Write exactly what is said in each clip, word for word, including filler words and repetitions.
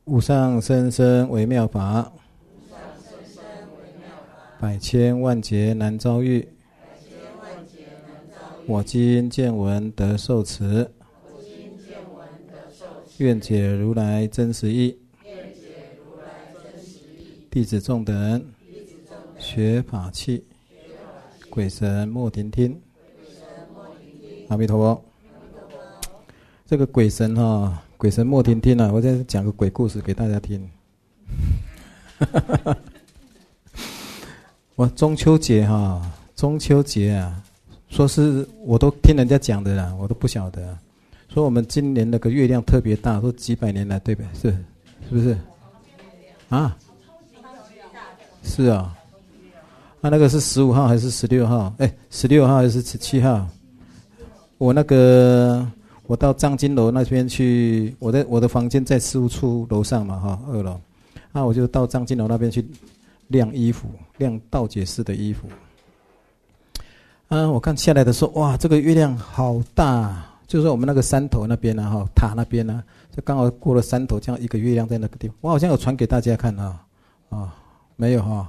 无上甚深微妙法，百千万劫难遭遇。我今见闻得受持，愿解如来真实义。弟子众等学法器，鬼神莫听听。阿弥陀佛。这个鬼神哈、哦，鬼神莫听听啊！我再讲个鬼故事给大家听。我中秋节哈、哦，中秋节啊，说是我都听人家讲的啦，我都不晓得。说我们今年那个月亮特别大，说几百年来对不对？是是不是？啊？是啊。啊，那个是十五号还是十六号？哎，十六号还是十七号？我那个。我到藏经楼那边去，我在我的房间在事务处楼上嘛，哈，二楼。啊，我就到藏经楼那边去晾衣服，晾道解师的衣服。啊，我看下来的时候，哇，这个月亮好大，就是我们那个山头那边啊，哈，塔那边啊，就刚好过了山头，这样一个月亮在那个地方。我好像有传给大家看啊，啊，没有哈。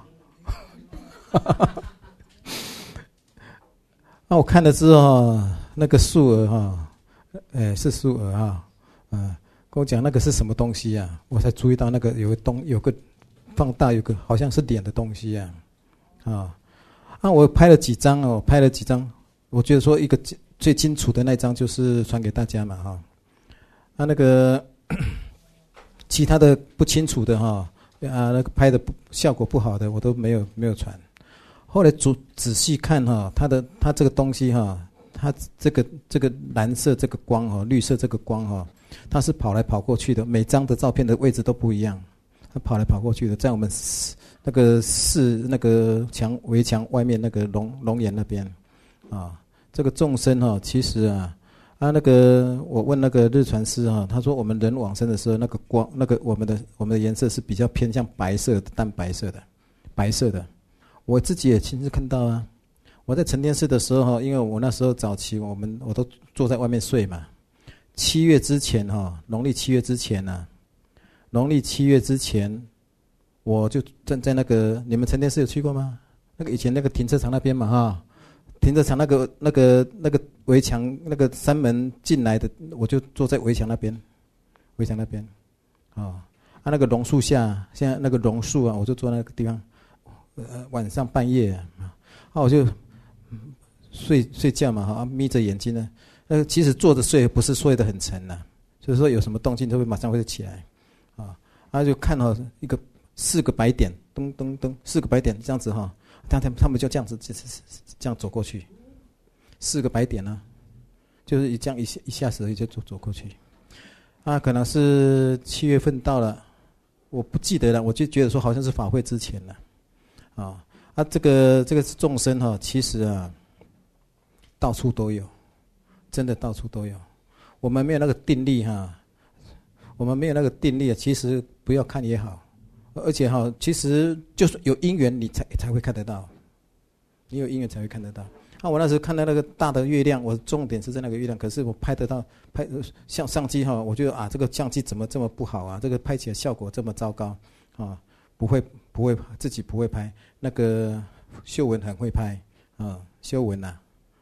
啊，我看了之后，那个树儿哈。哎，是树儿啊，嗯，跟我讲那个是什么东西啊？我才注意到那个有个东，有个放大，有个好像是脸的东西啊，啊，啊，我拍了几张哦，拍了几张，我觉得说一个最清楚的那张就是传给大家嘛，哈，啊，那个其他的不清楚的哈，啊，那个拍的不效果不好的，我都没有没有传。后来仔仔细看哈，它的它这个东西哈。它这个这个蓝色这个光哈，绿色这个光哈，它是跑来跑过去的，每张的照片的位置都不一样，它跑来跑过去的，在我们那个寺那个墙围墙外面那个龙龙眼那边啊，这个众生哈，其实啊啊那个我问那个日传师哈，他说我们人往生的时候，那个光那个我们的我们的颜色是比较偏向白色的，淡白色的，白色的，我自己也亲自看到啊。我在成天寺的时候，因为我那时候早期，我们我都坐在外面睡嘛。七月之前哈，农历七月之前呢、啊，农历七月之前，我就站在那个你们成天寺有去过吗？那个以前那个停车场那边嘛哈，停车场那个那个那个围墙那个山门进来的，我就坐在围墙那边，围墙那边，啊、哦，啊那个榕树下，现在那个榕树啊，我就坐那个地方，呃晚上半夜啊，啊我就。睡睡觉嘛哈，眯着眼睛呢。呃，其实坐着睡不是睡得很沉呐、啊，就是说有什么动静就会马上会起来，啊，然后就看到一个四个白点，噔噔噔，四个白点这样子哈，他他他们就这样子这这样走过去，四个白点呢、啊，就是一这样一下一下子就走走过去，啊，可能是七月份到了，我不记得了，我就觉得说好像是法会之前了，啊，啊这个这个是众生哈，其实啊。到处都有，真的到处都有。我们没有那个定力哈，我们没有那个定力，其实不要看也好。而且哈，其实就是有因缘，你才才会看得到。你有因缘才会看得到。啊，我那时候看到那个大的月亮，我重点是在那个月亮，可是我拍得到，拍像相机哈，我觉得啊，这个相机怎么这么不好啊？这个拍起来效果这么糟糕啊！不会不会自己不会拍，那个秀文很会拍啊，秀文呐、啊。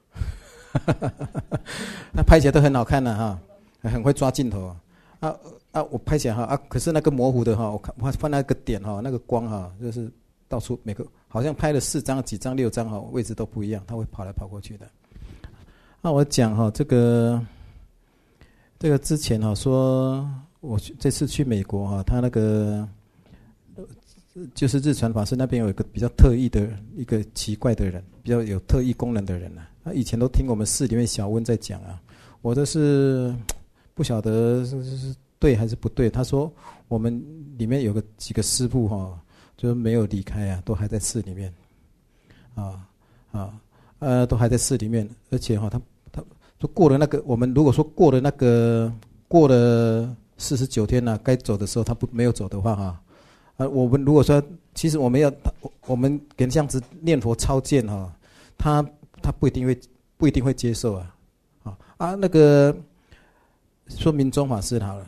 那拍起来都很好看的、啊、哈，很会抓镜头啊啊！我拍起来哈啊，可是那个模糊的哈，我看我放那个点哈，那个光哈，就是到处每个好像拍了四张、几张、六张哈，位置都不一样，它会跑来跑过去的。那我讲哈，这个这个之前哈说，我这次去美国哈，他那个就是日传法师那边有一个比较特异的一个奇怪的人，比较有特异功能的人呐、啊。他以前都听我们寺里面小温在讲啊，我这是不晓得是是对还是不对。他说我们里面有个几个师父哈、哦，就是没有离开啊，都还在寺里面，啊啊呃，都还在寺里面，而且哈、哦，他他说过了那个，我们如果说过了那个过了四十九天了、啊，该走的时候他不没有走的话哈，啊，我们如果说其实我们要我们给这样子念佛超荐哈，他。他不一定会不一定会接受啊，啊啊那个说明宗法师好了，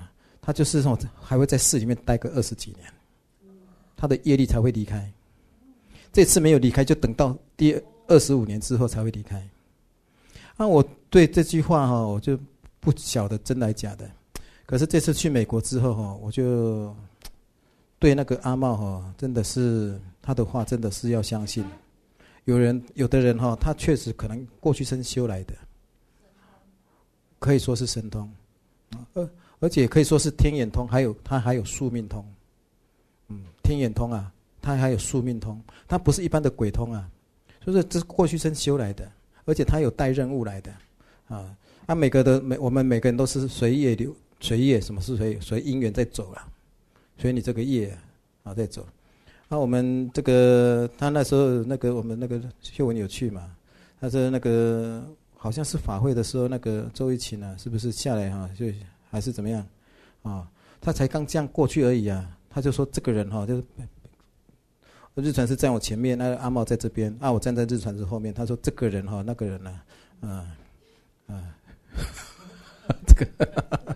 他就是说还会在寺里面待个二十几年，他的业力才会离开。这次没有离开，就等到第二十五年之后才会离开。啊，我对这句话哈，我就不晓得真来假的。可是这次去美国之后哈，我就对那个阿茂哈，真的是他的话真的是要相信。有人有的人哈，他确实可能过去生修来的，可以说是神通，而而且可以说是天眼通，还有他还有宿命通。嗯，天眼通啊，他还有宿命通，他不是一般的鬼通啊，就是这是过去生修来的，而且他有带任务来的啊。啊，每个的每我们每个人都是随业流随业，什么是随随因缘在走了，所以你这个业啊在走。啊，我们这个他那时候那个我们那个秀文有去嘛，他说那个好像是法会的时候，那个周一琴啊，是不是下来哈、啊，就还是怎么样啊？他才刚这样过去而已啊，他就说这个人哈、啊，就是日传是在我前面，那个阿茂在这边，啊，我站在日传是后面。他说这个人哈、啊，那个人呢、啊，啊啊，这个，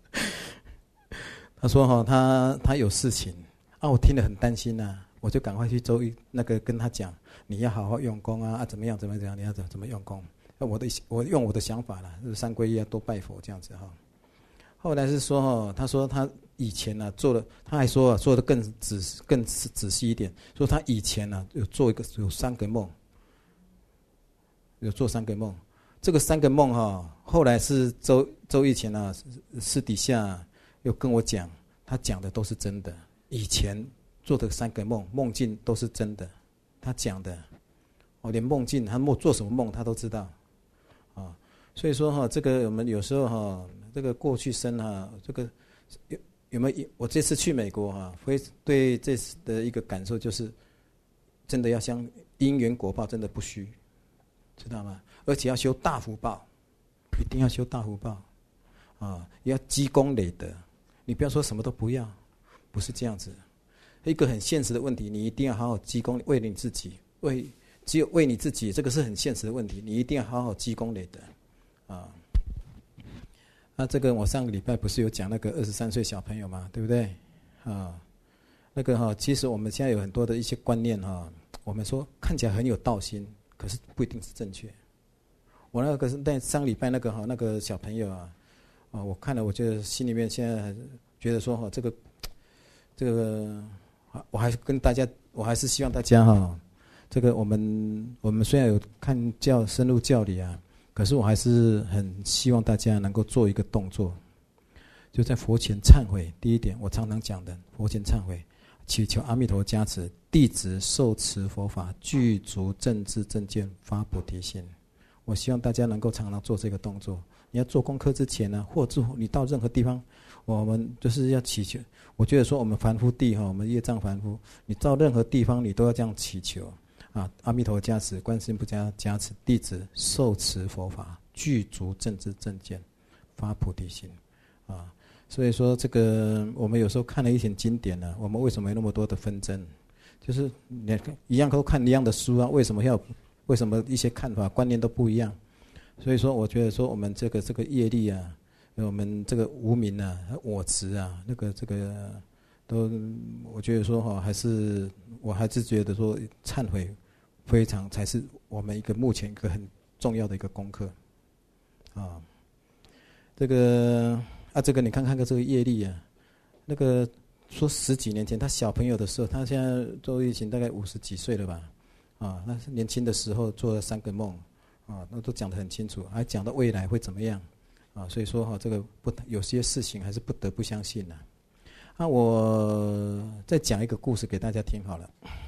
他说哈、啊，他他有事情。啊，我听了很担心呐、啊，我就赶快去周一那个跟他讲，你要好好用功啊，啊怎么样怎么样，你要怎怎么用功？那我的我用我的想法啦，就是三皈依啊，多拜佛这样子哈。后来是说哈，他说他以前呢、啊、做了，他还说、啊、做的更仔更仔细一点，说他以前呢、啊、有做一个有三个梦，有做三个梦。这个三个梦哈，后来是周周以前啊私底下又跟我讲，他讲的都是真的。以前做的三个梦，梦境都是真的，他讲的，哦，连梦境他梦做什么梦他都知道，啊，所以说哈，这个我们有时候哈，这个过去生哈，这个有有没有？我这次去美国哈，会对这次的一个感受就是，真的要像因缘果报，真的不虚，知道吗？而且要修大福报，一定要修大福报，啊，要积功累德，你不要说什么都不要。不是这样子，一个很现实的问题，你一定要好好积功，为你自己，为只有为你自己，这个是很现实的问题，你一定要好好积功累德，啊。那这个我上个礼拜不是有讲那个二十三岁小朋友嘛，对不对？啊，那个哈，其实我们现在有很多的一些观念哈，我们说看起来很有道心，可是不一定是正确。我那个是在上个礼拜那个哈那个小朋友啊，啊，我看了，我觉得心里面现在觉得说哈这个。这个，我还是跟大家，我还是希望大家哈，这个我们我们虽然有看教深入教理啊，可是我还是很希望大家能够做一个动作，就在佛前忏悔。第一点，我常常讲的，佛前忏悔，祈求阿弥陀加持，弟子受持佛法，具足正知正见，发菩提心。我希望大家能够常常做这个动作。你要做功课之前呢，或者你到任何地方，我们就是要祈求。我觉得说我们凡夫地哈，我们业障凡夫，你到任何地方你都要这样祈求啊！阿弥陀加持，观世音菩萨加持，弟子受持佛法，具足正知正见，发菩提心啊！所以说这个我们有时候看了一些经典呢，我们为什么有那么多的纷争？就是你一样都看一样的书啊，为什么要为什么一些看法观念都不一样？所以说，我觉得说我们这个这个业力啊。我们这个无明啊，我执啊，那个这个都，我觉得说哈，还是我还是觉得说忏悔非常才是我们一个目前一个很重要的一个功课啊。这个啊，这个你看看个这个业力啊，那个说十几年前他小朋友的时候，他现在周玉琴大概五十几岁了吧？啊，那是年轻的时候做了三个梦啊，那都讲得很清楚，还讲到未来会怎么样。啊，所以说哈，这个不有些事情还是不得不相信的。啊，我再讲一个故事给大家听好了。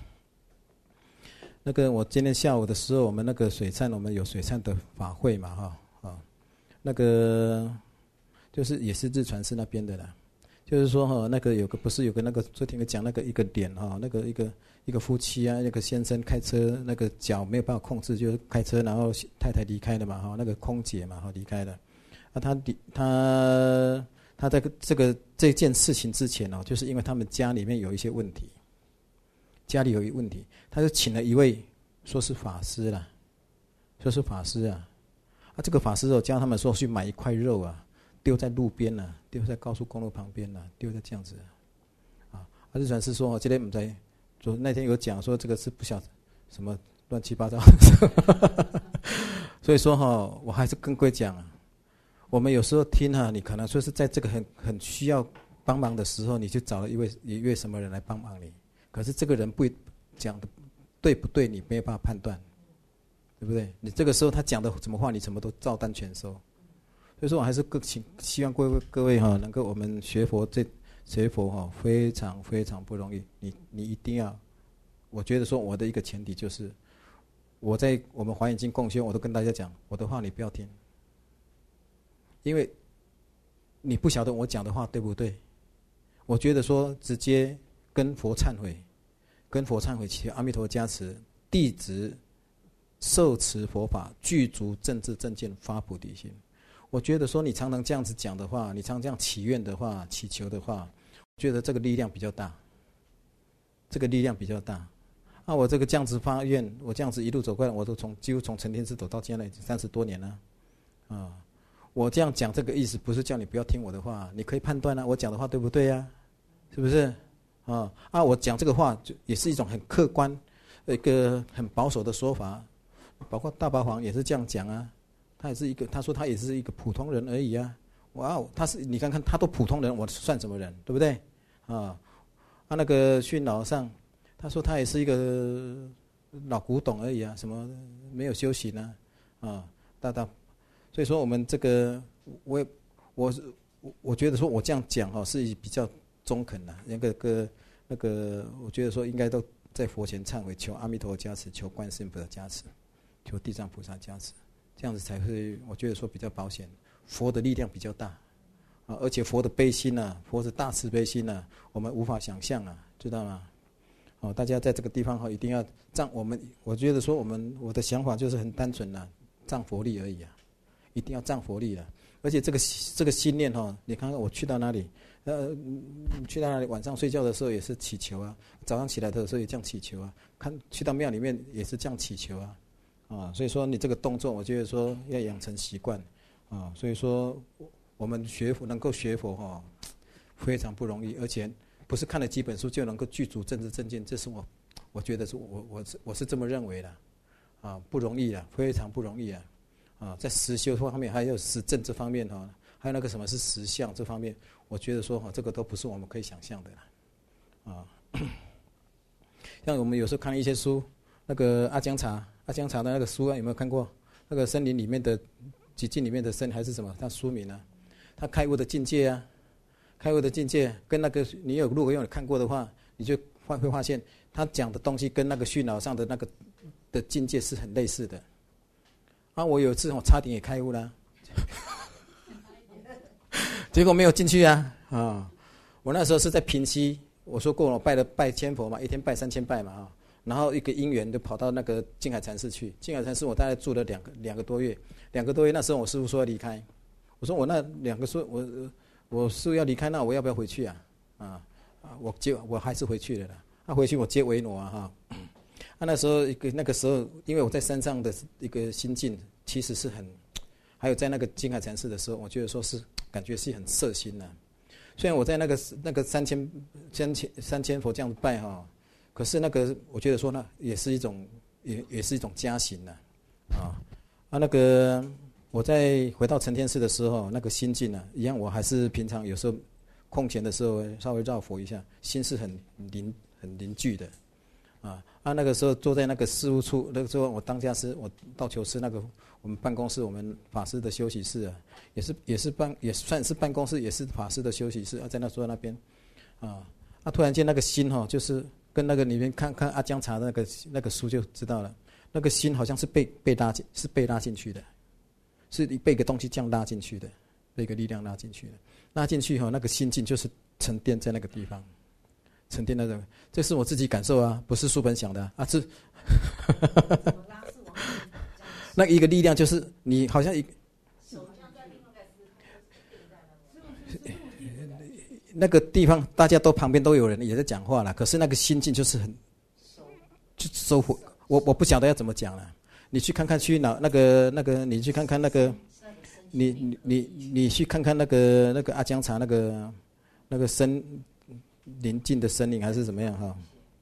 那个我今天下午的时候，我们那个水忏，我们有水忏的法会嘛，哈啊，那个就是也是日传寺那边的啦。就是说哈，那个有个不是有个那个昨天讲那个一个点哈，那个一个一个夫妻啊，那个先生开车那个脚没有办法控制，就是开车，然后太太离开了嘛，哈，那个空姐嘛，哈离开了。啊，他他他在这个这件事情之前哦，就是因为他们家里面有一些问题，家里有一问题，他就请了一位说是法师啦，说是法师啊，啊这个法师哦教他们说去买一块肉啊， 丢在路边了，丢在高速公路旁边了，丢在这样子。啊，阿日传是说，今天我们在，昨那天有讲说这个是不晓得什么乱七八糟，所以说哈，我还是跟各位讲啊，我们有时候听哈，你可能说是在这个很很需要帮忙的时候，你去找了一位一位什么人来帮忙你，可是这个人不讲的对不对，你没有办法判断，对不对？你这个时候他讲的什么话，你什么都照单全收。所以说我还是更请希望各位各位哈，能够我们学佛这学佛哈，非常非常不容易。你你一定要，我觉得说我的一个前提就是，我在我们华严经共修，我都跟大家讲，我的话你不要听，因为你不晓得我讲的话对不对。我觉得说直接跟佛忏悔，跟佛忏悔，祈阿弥陀加持，弟子受持佛法，具足正知正见，发菩提心。我觉得说你常常这样子讲的话，你常常这样祈愿的话，祈求的话，我觉得这个力量比较大，这个力量比较大。啊，我这个这样子发愿，我这样子一路走过来，我都从几乎从成天寺走到现在已经三十多年了，啊，我这样讲这个意思不是叫你不要听我的话，你可以判断啊，我讲的话对不对啊？是不是？啊啊，我讲这个话就也是一种很客观、一个很保守的说法，包括大八皇也是这样讲啊。他也是一个，他说他也是一个普通人而已啊！哇，他是你看看，他都普通人，我算什么人，对不对？啊，啊那个训老上，他说他也是一个老古董而已啊，什么没有修行啊，啊，大大，所以说我们这个，我我我觉得说我这样讲哈，是比较中肯的，那个个那个，我觉得说应该都在佛前忏悔，求阿弥陀加持，求观世音菩萨加持，求地藏菩萨加持。这样子才会，我觉得说比较保险。佛的力量比较大，啊，而且佛的悲心啊，佛的大慈悲心啊，我们无法想象啊，知道吗？哦，大家在这个地方哈，一定要仗我们，我觉得说我们我的想法就是很单纯啦，仗佛力而已啊，一定要仗佛力的。而且这个这个心念哈，你看看我去到哪里，呃，去到哪里，晚上睡觉的时候也是祈求啊，早上起来的时候也这样祈求啊，看去到庙里面也是这样祈求啊。啊，所以说你这个动作，我觉得说要养成习惯，啊，所以说我们学佛能够学佛哈，非常不容易，而且不是看了几本书就能够具足正知正见，这是我，我觉得是我我是我是这么认为的，啊，不容易啊，非常不容易啊，啊，在实修方面还有实证这方面哈，还有那个什么是实相这方面，我觉得说哈，这个都不是我们可以想象的啦，啊，像我们有时候看一些书，那个阿姜查。阿姜查的那个书啊，有没有看过？那个森林里面的寂静里面的森还是什么？他书名啊，他开悟的境界啊，开悟的境界跟那个你有如果有看过的话，你就会会发现他讲的东西跟那个虚脑上的那个的境界是很类似的。啊，我有一次我差点也开悟了，结果没有进去啊啊！我那时候是在平溪，我说过我拜了拜千佛嘛，一天拜三千拜嘛啊。然后一个因缘就跑到那个净海禅寺去，净海禅寺我大概住了两个两个多月，两个多月那时候我师父说要离开，我说我那两个说我我师父要离开，那我要不要回去啊？啊啊，我接我还是回去了啦。他、啊、回去我接维诺啊哈。啊那时候一个那个时候，因为我在山上的一个心境其实是很，还有在那个净海禅寺的时候，我觉得说是感觉是很摄心呐、啊。虽然我在那个那个三千三千三千佛这样拜哈。可是那个，我觉得说呢，也是一种，也也是一种加行呢、啊，啊，啊那个我在回到成天寺的时候，那个心境呢、啊，一样，我还是平常有时候空闲的时候稍微绕佛一下，心是很凝很凝聚的，啊啊那个时候坐在那个事务处，那个时候我当家师，我道求师那个我们办公室，我们法师的休息室啊，也是也是办也算是办公室，也是法师的休息室啊，在那坐在那边，啊啊突然间那个心哈、哦，就是。跟那个里面看看阿姜查的那个那个书就知道了，那个心好像是被被拉进，是被拉进去的，是被一个东西这样拉进去的，被一个力量拉进去的，拉进去后、哦、那个心境就是沉淀在那个地方，沉淀在那个，这是我自己感受啊，不是书本想的啊，啊是，那一个力量就是你好像一。那个地方大家都旁边都有人也在讲话了，可是那个心境就是很，就收获。我我不晓得要怎么讲了。你去看看去哪那个那个，你去看看那个， 你你你你去看看那个那个阿姜茶那个那个森临近的森林还是怎么样哈？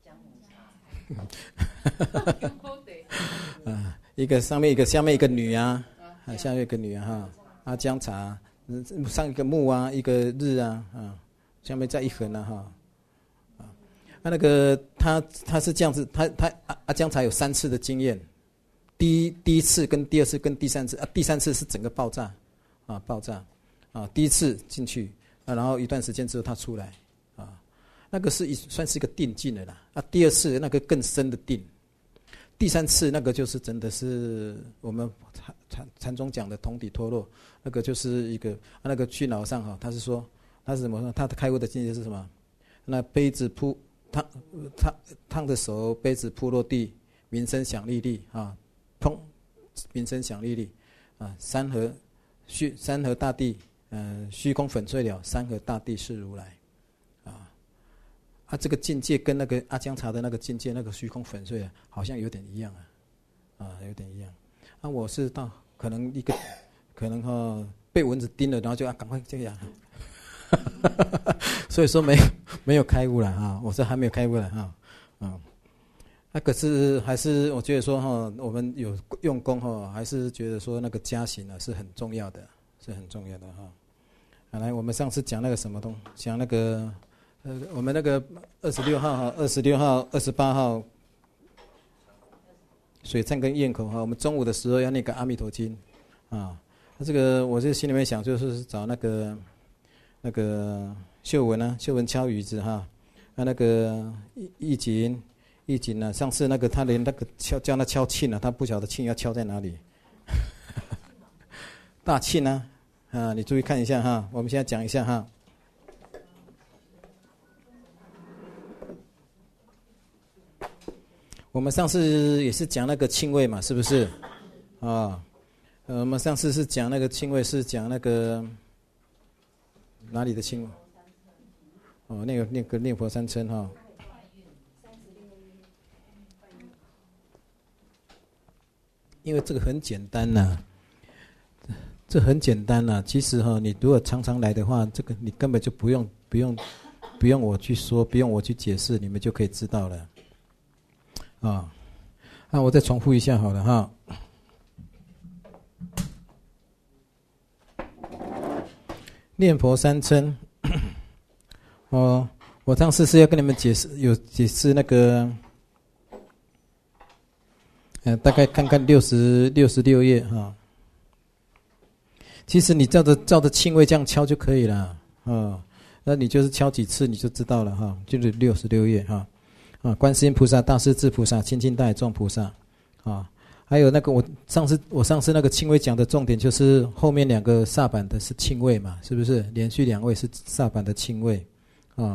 啊，一个上面一个下面一个女啊，啊下面一个女啊哈，阿姜茶上一个木啊，一个日啊啊，下面再一横啊哈。啊，那个他他是这样子，他他阿阿姜茶有三次的经验，第一第一次跟第二次跟第三次啊，第三次是整个爆炸，啊爆炸，啊第一次进去啊，然后一段时间之后他出来，啊，那个是一算是一个定境的啦，啊第二次那个更深的定，第三次那个就是真的是我们禅禅禅宗讲的同体脱落，那个就是一个啊那个去老上哈，他是说他是怎么说？他的开悟的境界是什么？那杯子铺。烫烫烫的手，杯子扑落地，鸣声响沥沥啊，砰，鸣声响沥沥啊，山河虚山河大地，呃，虚空粉碎了，山河大地是如来，啊，啊，这个境界跟那个阿姜茶的那个境界，那个虚空粉碎啊，好像有点一样啊，啊，有点一样。啊，我是到可能一个可能哈、哦、被蚊子叮了，然后就要赶快这样。所以说没没有开悟了啊！我说还没有开悟了啊，啊，那可是还是我觉得说哈，我们有用功哈，还是觉得说那个加行呢是很重要的，是很重要的哈。好，来，我们上次讲那个什么东，讲那个呃，我们那个二十六号哈，二十六号、二十八号水忏跟堰口哈，我们中午的时候要那个阿弥陀经啊。那这个我就心里面想，就是找那个。那个秀文啊，秀文敲鱼子哈，啊那个易易景，易景呢，上次那个他连那个敲叫他敲磬啊，他不晓得磬要敲在哪里，大磬啊，啊你注意看一下哈，我们现在讲一下哈。我们上次也是讲那个磬位嘛，是不是？啊，呃，我们上次是讲那个磬位，是讲那个。哪里的清？哦，那个那个念佛三称哈。因为这个很简单呐、啊，这很简单呐、啊。其实哈，你如果常常来的话，这个你根本就不用不用不用我去说，不用我去解释，你们就可以知道了。啊，那我再重复一下好了哈。念佛三称，哦，我上次是要跟你们解释，有解释那个，呃，大概看看六十六十六页哈。其实你照着照着磬位这样敲就可以了，啊、哦，那你就是敲几次你就知道了哈，就是六十六页哈，啊，观世音菩萨、大势至菩萨、清净大海众菩萨，啊。还有那个我上次我上次那个磬位讲的重点就是后面两个煞板的是磬位嘛，是不是？连续两位是煞板的磬位，啊，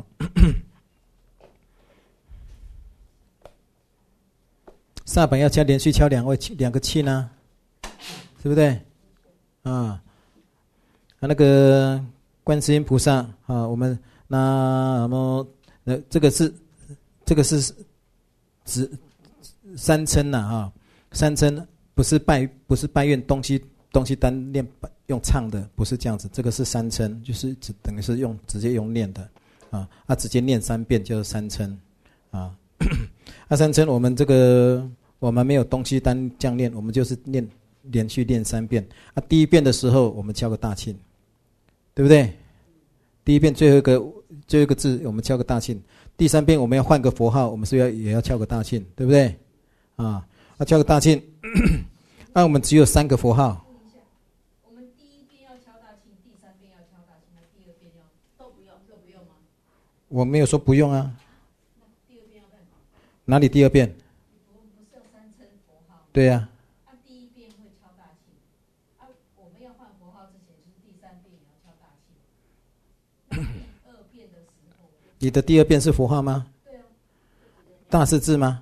煞板要敲连续敲两位两个磬啊，对不对？啊，啊那个观世音菩萨啊，我们那么呃这个是这个是指三称呐啊。三称不是拜不是拜愿东西东西单念用唱的，不是这样子，这个是三称，就是只等于是用直接用念的啊，啊直接念三遍就是三称啊。啊三称我们这个我们没有东西单这样念，我们就是念连续念三遍啊。第一遍的时候我们敲个大磬，对不对？第一遍最后一个最后一个字我们敲个大磬，第三遍我们要换个佛号，我们是要也要敲个大磬，对不对？啊。啊，敲个大磬，那、啊、我们只有三个佛号。 我们第一遍要敲大磬，第三遍要敲大磬，第二遍要都不用，都不用吗？ 我没有说不用啊。 那第二遍要干嘛？ 哪里第二遍？ 我们不是有三称佛号？ 对呀、 啊。啊，第一遍会敲大磬，啊，我们要换佛号之前，就是第三遍也要敲大磬。那第二遍的时候， 你的第二遍是佛号吗？ 对啊。 大势至吗？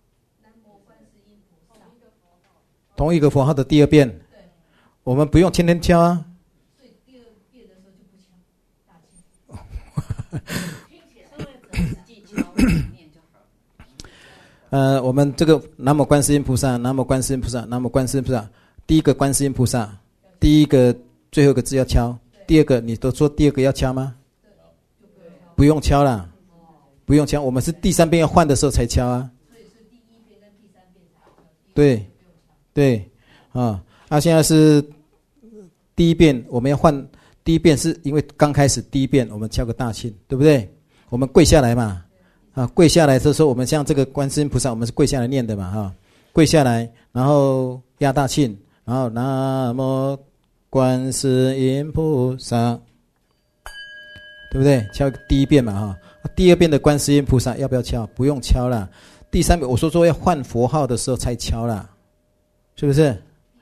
同一个佛号的第二遍，我们不用天天敲啊。 所以第二遍的时候就不敲大磬。听起来稍微实际敲念就好。 呃，我们这个南无观世音菩萨，南无观世音菩萨，南无观世音菩萨。第一个观世音菩萨，第一个最后一个字要敲。第二个，你都说第二个要敲吗？不用敲啦，不用敲。我们是第三遍要换的时候才敲啊。 所以是第一遍跟第三遍才要敲。 对，对，啊，啊，现在是第一遍，我们要换。第一遍是因为刚开始第一遍我们敲个大磬，对不对？我们跪下来嘛，啊，跪下来的时候，我们像这个观世音菩萨，我们是跪下来念的嘛，哈、啊，跪下来，然后压大磬，然后南无观世音菩萨，对不对？敲第一遍嘛，哈、啊，第二遍的观世音菩萨要不要敲？不用敲啦。第三遍我说说要换佛号的时候才敲啦，是不是？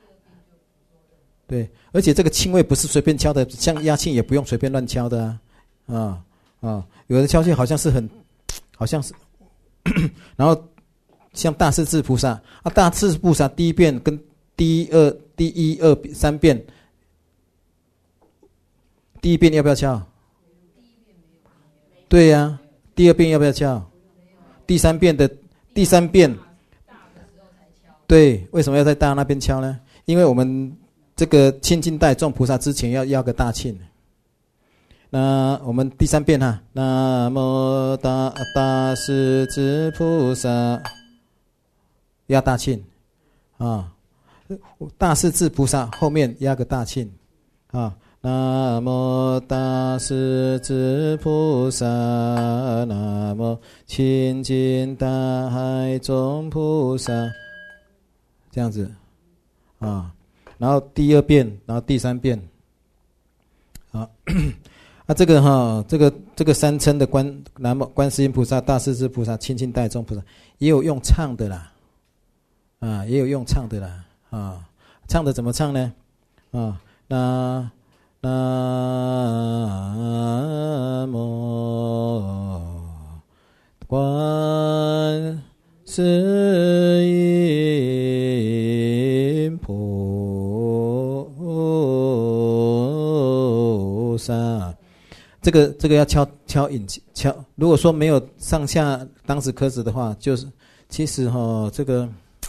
对，而且这个磬位不是随便敲的，像压磬也不用随便乱敲的啊，啊啊，有的敲磬好像是很，好像是，然后像大势至菩萨啊，大势至菩萨第一遍跟第二、第一二三遍，第一遍要不要敲？对呀、啊，第二遍要不要敲？第三遍的第三遍，对，为什么要在大那边敲呢？因为我们这个亲近大众菩萨之前要要个大磬。那我们第三遍哈，南无大大势至菩萨，压大磬啊，大势至菩萨后面压个大磬啊，南无大势至菩萨，南无亲近大海众菩萨，这样子啊。然后第二遍，然后第三遍，啊，啊，这个哈，这个这个三称的观南无观世音菩萨、大势至菩萨、亲近大众菩萨，也有用唱的啦，啊，也有用唱的啦，啊，唱的怎么唱呢？啊，那南无观世音菩萨，这个这个要敲敲引敲。如果说没有上下当时科子的话，就是其实哈、哦，这个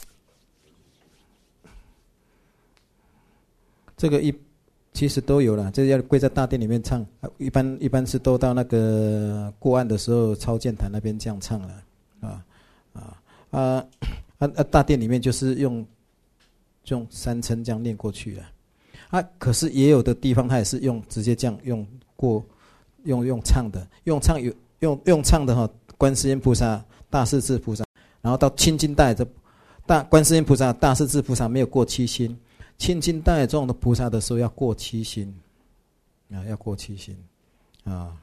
这个一其实都有了，这要跪在大殿里面唱，一般一般是都到那个过岸的时候，超剑坛那边这样唱了，啊啊啊啊啊！大殿里面就是用用三称这样念过去了。啊，可是也有的地方他也是用直接这样用过，用用唱的，用唱有用用唱的哈、哦，观世音菩萨、大势至菩萨，然后到亲近大这大观世音菩萨、大势至菩萨没有过七心，亲近大众的菩萨的时候要过七心，啊，要过七心，啊。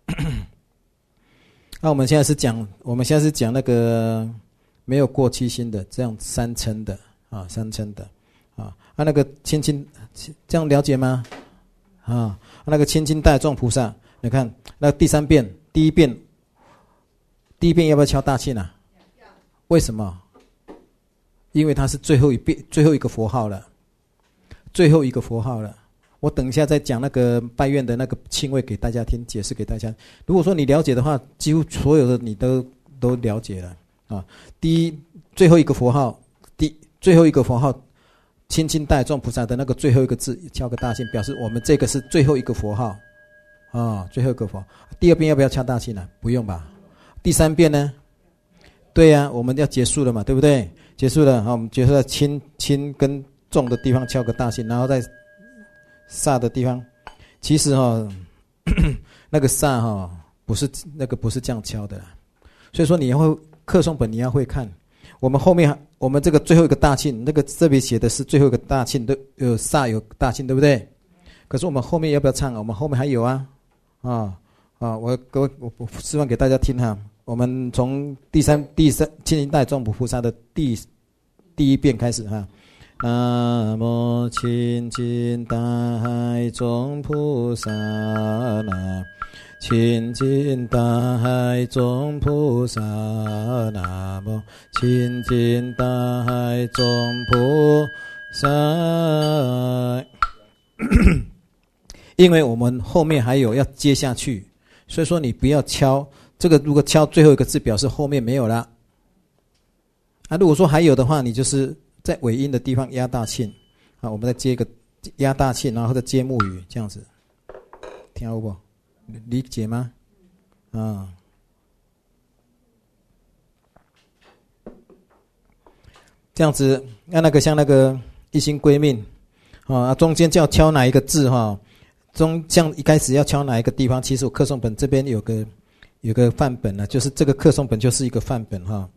那、啊、我们现在是讲，我们现在是讲那个没有过七心的，这样三称的啊，三称的啊，啊那个亲近。这样了解吗？啊，那个亲近大众菩萨，你看那第三遍，第一遍，第一遍要不要敲大磬啊？为什么？因为它是最后一遍，最后一个佛号了，最后一个佛号了。我等一下再讲那个拜愿的那个磬位给大家听，解释给大家。如果说你了解的话，几乎所有的你都都了解了啊。第一，最后一个佛号，第最后一个佛号。亲近大众菩萨的那个最后一个字敲个大磬，表示我们这个是最后一个佛号啊，最后一个佛。第二遍要不要敲大磬呢？不用吧。第三遍呢？对呀、啊，我们要结束了嘛，对不对？结束了，好，我们结束在亲亲跟重的地方敲个大磬，然后在煞的地方，其实哈、哦，那个煞哈、哦、不是那个不是这样敲的啦，所以说你要会课诵本你要会看。我们后面我们这个最后一个大磬，那个这边写的是最后一个大磬，都有煞有大磬，对不对？可是我们后面要不要唱啊？我们后面还有啊，啊啊！我各位我我示范给大家听哈。我们从第三第三亲近大众菩萨的第第一遍开始哈。南无亲近大海众菩萨那。亲近大海众菩萨，南无亲近大海众菩萨。因为我们后面还有要接下去，所以说你不要敲这个。如果敲最后一个字，表示后面没有了。啊，如果说还有的话，你就是在尾音的地方压大磬。啊，我们再接一个压大磬，然后或者接木鱼这样子，听有不？理解吗？啊，这样子，那那个像那个一心归命啊，中间就要敲哪一个字哈？中像一开始要敲哪一个地方？其实我课诵本这边有个有个范本呢，就是这个课诵本就是一个范本哈。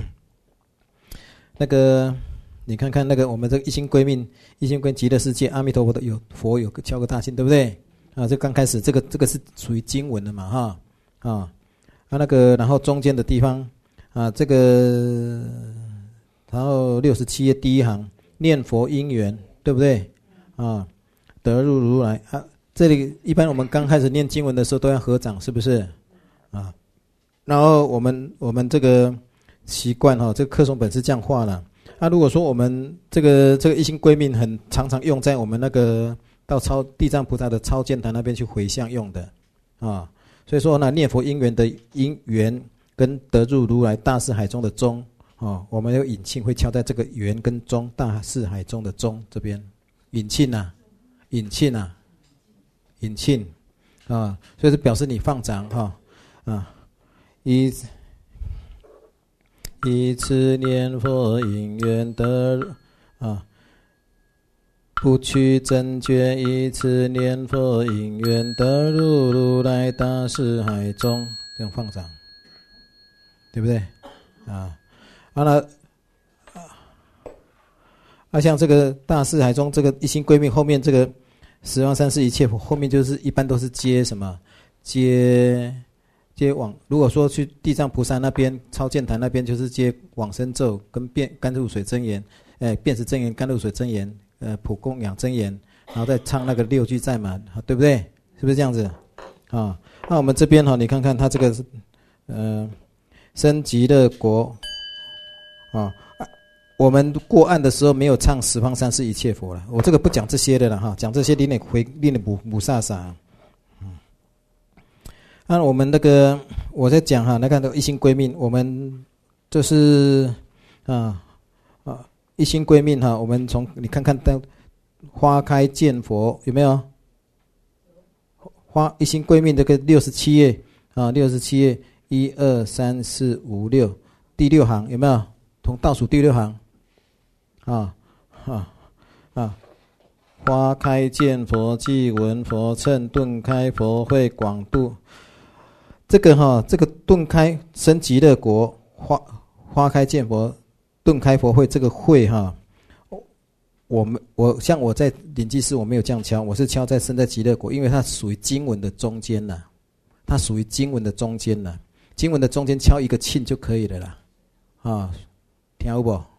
那个你看看那个我们这个一心归命，一心归极乐世界，阿弥陀佛的有佛有敲个大磬，对不对？啊，这刚开始这个这个是属于经文的嘛哈啊，啊那个然后中间的地方啊，这个然后六十七页第一行念佛因缘，对不对？啊，得入如来啊，这里一般我们刚开始念经文的时候都要合掌，是不是？啊，然后我们我们这个习惯哈，这个课诵本是这样画的。那、啊、如果说我们这个这个一心归命很常常用在我们那个到超地藏菩萨的超见坛那边去回向用的啊，所以说呢，念佛因缘的因缘跟得入如来大士海中的中啊，我们有引磬会敲在这个缘跟中大士海中的中这边，引磬啊，引磬啊，引磬啊，所以是表示你放掌哈啊，一。以此念佛因缘得啊，不取真觉，以此念佛因缘得入如来大士海中，这样放掌，对不对？啊，啊那啊像这个大士海中这个一心归命后面这个十方三世一切佛后面就是一般都是接什么接。接往，如果说去地藏菩萨那边超见坛那边，就是接往生咒跟变甘露水真言，呃，变识真言、甘露水真言，呃，普供养真言，然后再唱那个六句赞嘛，对不对？是不是这样子？啊，那我们这边哈，你看看他这个是，呃，生极乐国，啊，我们过岸的时候没有唱十方三世一切佛了，我这个不讲这些的了哈，讲这些你得回，你得补补萨萨。那我们那个我在讲哈，那个一心归命，我们就是啊啊一心归命哈。我们从你看看到花开见佛有没有？花一心归命这个六十七页啊，六十七页一二三四五六第六行有没有？从倒数第六行啊啊啊！花开见佛，即闻佛乘顿开佛会广度。这个哈，这个顿开生极乐国，花花开见佛，顿开佛会，这个会哈，我们我像我在临济寺我没有这样敲，我是敲在生在极乐国，因为它属于经文的中间呐，它属于经文的中间呐，经文的中间敲一个磬就可以了啦，啊，听有不？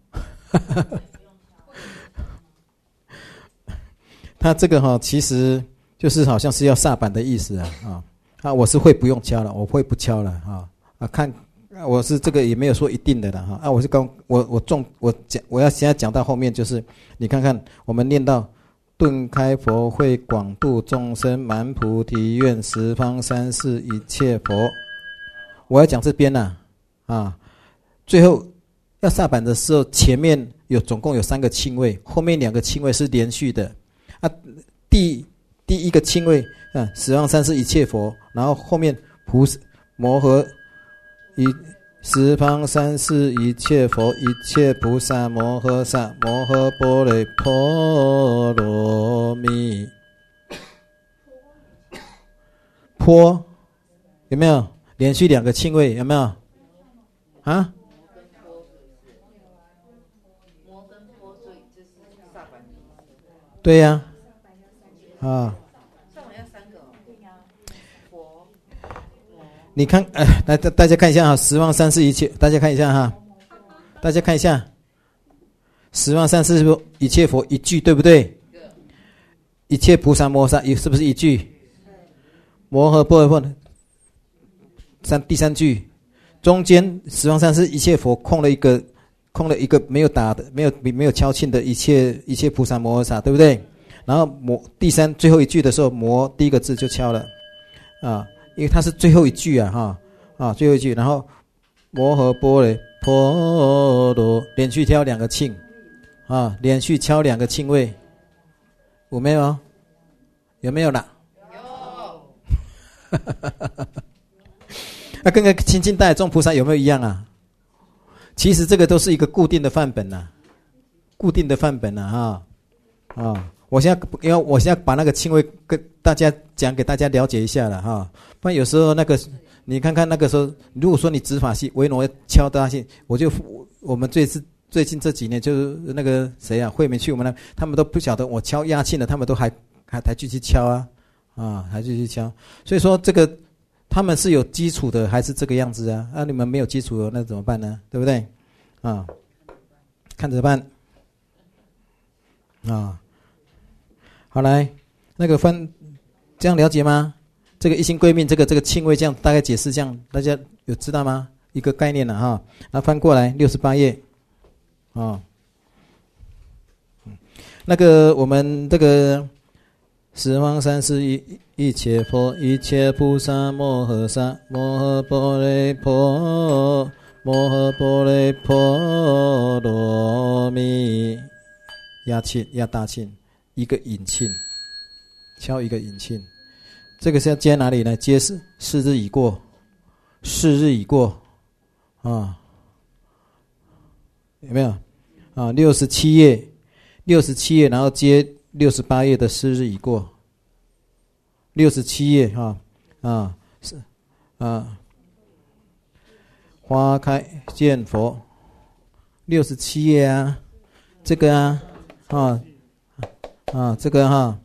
它这个哈，其实就是好像是要煞板的意思啊啊。啊，我是会不用敲了，我会不敲了哈啊！看，我是这个也没有说一定的了哈啊！我是刚我我重我讲我要现在讲到后面就是，你看看我们念到顿开佛会广度众生满菩提愿十方三世一切佛，我要讲这边呐 啊, 啊，最后要下板的时候，前面有总共有三个清位，后面两个清位是连续的啊，第第一个清位。啊，十方三世一切佛，然后后面菩萨摩诃一十方三世一切佛，一切菩萨摩诃萨摩诃般若波罗蜜。坡有没有连续两个清位？有没有？啊？对呀、啊，啊。你看，哎，来大大家看一下哈，十方三世一切，大家看一下哈，大家看一下，十方三世一切佛一句对不对？一切菩萨摩萨是不是一句？摩诃般若三第三句，中间十方三世一切佛空了一个，空了一个没有打的，没有没有敲磬的一切一切菩萨摩诃萨，对不对？然后摩第三最后一句的时候，摩第一个字就敲了，啊。因为它是最后一句啊，哈啊，最后一句，然后摩诃般若波罗连续敲两个磬，啊，连续敲两个磬位， 有没有？有没有啦？ 有。 那跟个清净大海众菩萨有没有一样啊？其实这个都是一个固定的范本呐、啊，固定的范本呐、啊，哈啊！我现在因为我现在把那个清位跟大家讲给大家了解一下了哈，不然有时候那个你看看那个时候，如果说你执法系维罗敲大信，我就我们最是最近这几年就是那个谁啊，慧梅去我们那，他们都不晓得我敲压磬的，他们都还还还继续敲啊啊，还继续敲，所以说这个他们是有基础的，还是这个样子啊？啊，你们没有基础的那怎么办呢？对不对？啊，看着办啊。好，来，那个翻，这样了解吗？这个一心归命，这个这个清位，这样大概解释，这样大家有知道吗？一个概念了哈。那翻过来六十八页，啊，那个我们这个十方三世一一切佛，一切菩萨摩诃萨，摩诃般若波，摩诃般若波罗蜜，压磬压大磬。一个引磬，敲一个引磬，这个是要接哪里呢？接是四日已过，四日已过，啊，有没有？啊，六十七页，六十七页，然后接六十八页的四日已过，六十七页哈，啊是啊，花开见佛，六十七页啊，这个啊啊。啊，这个哈，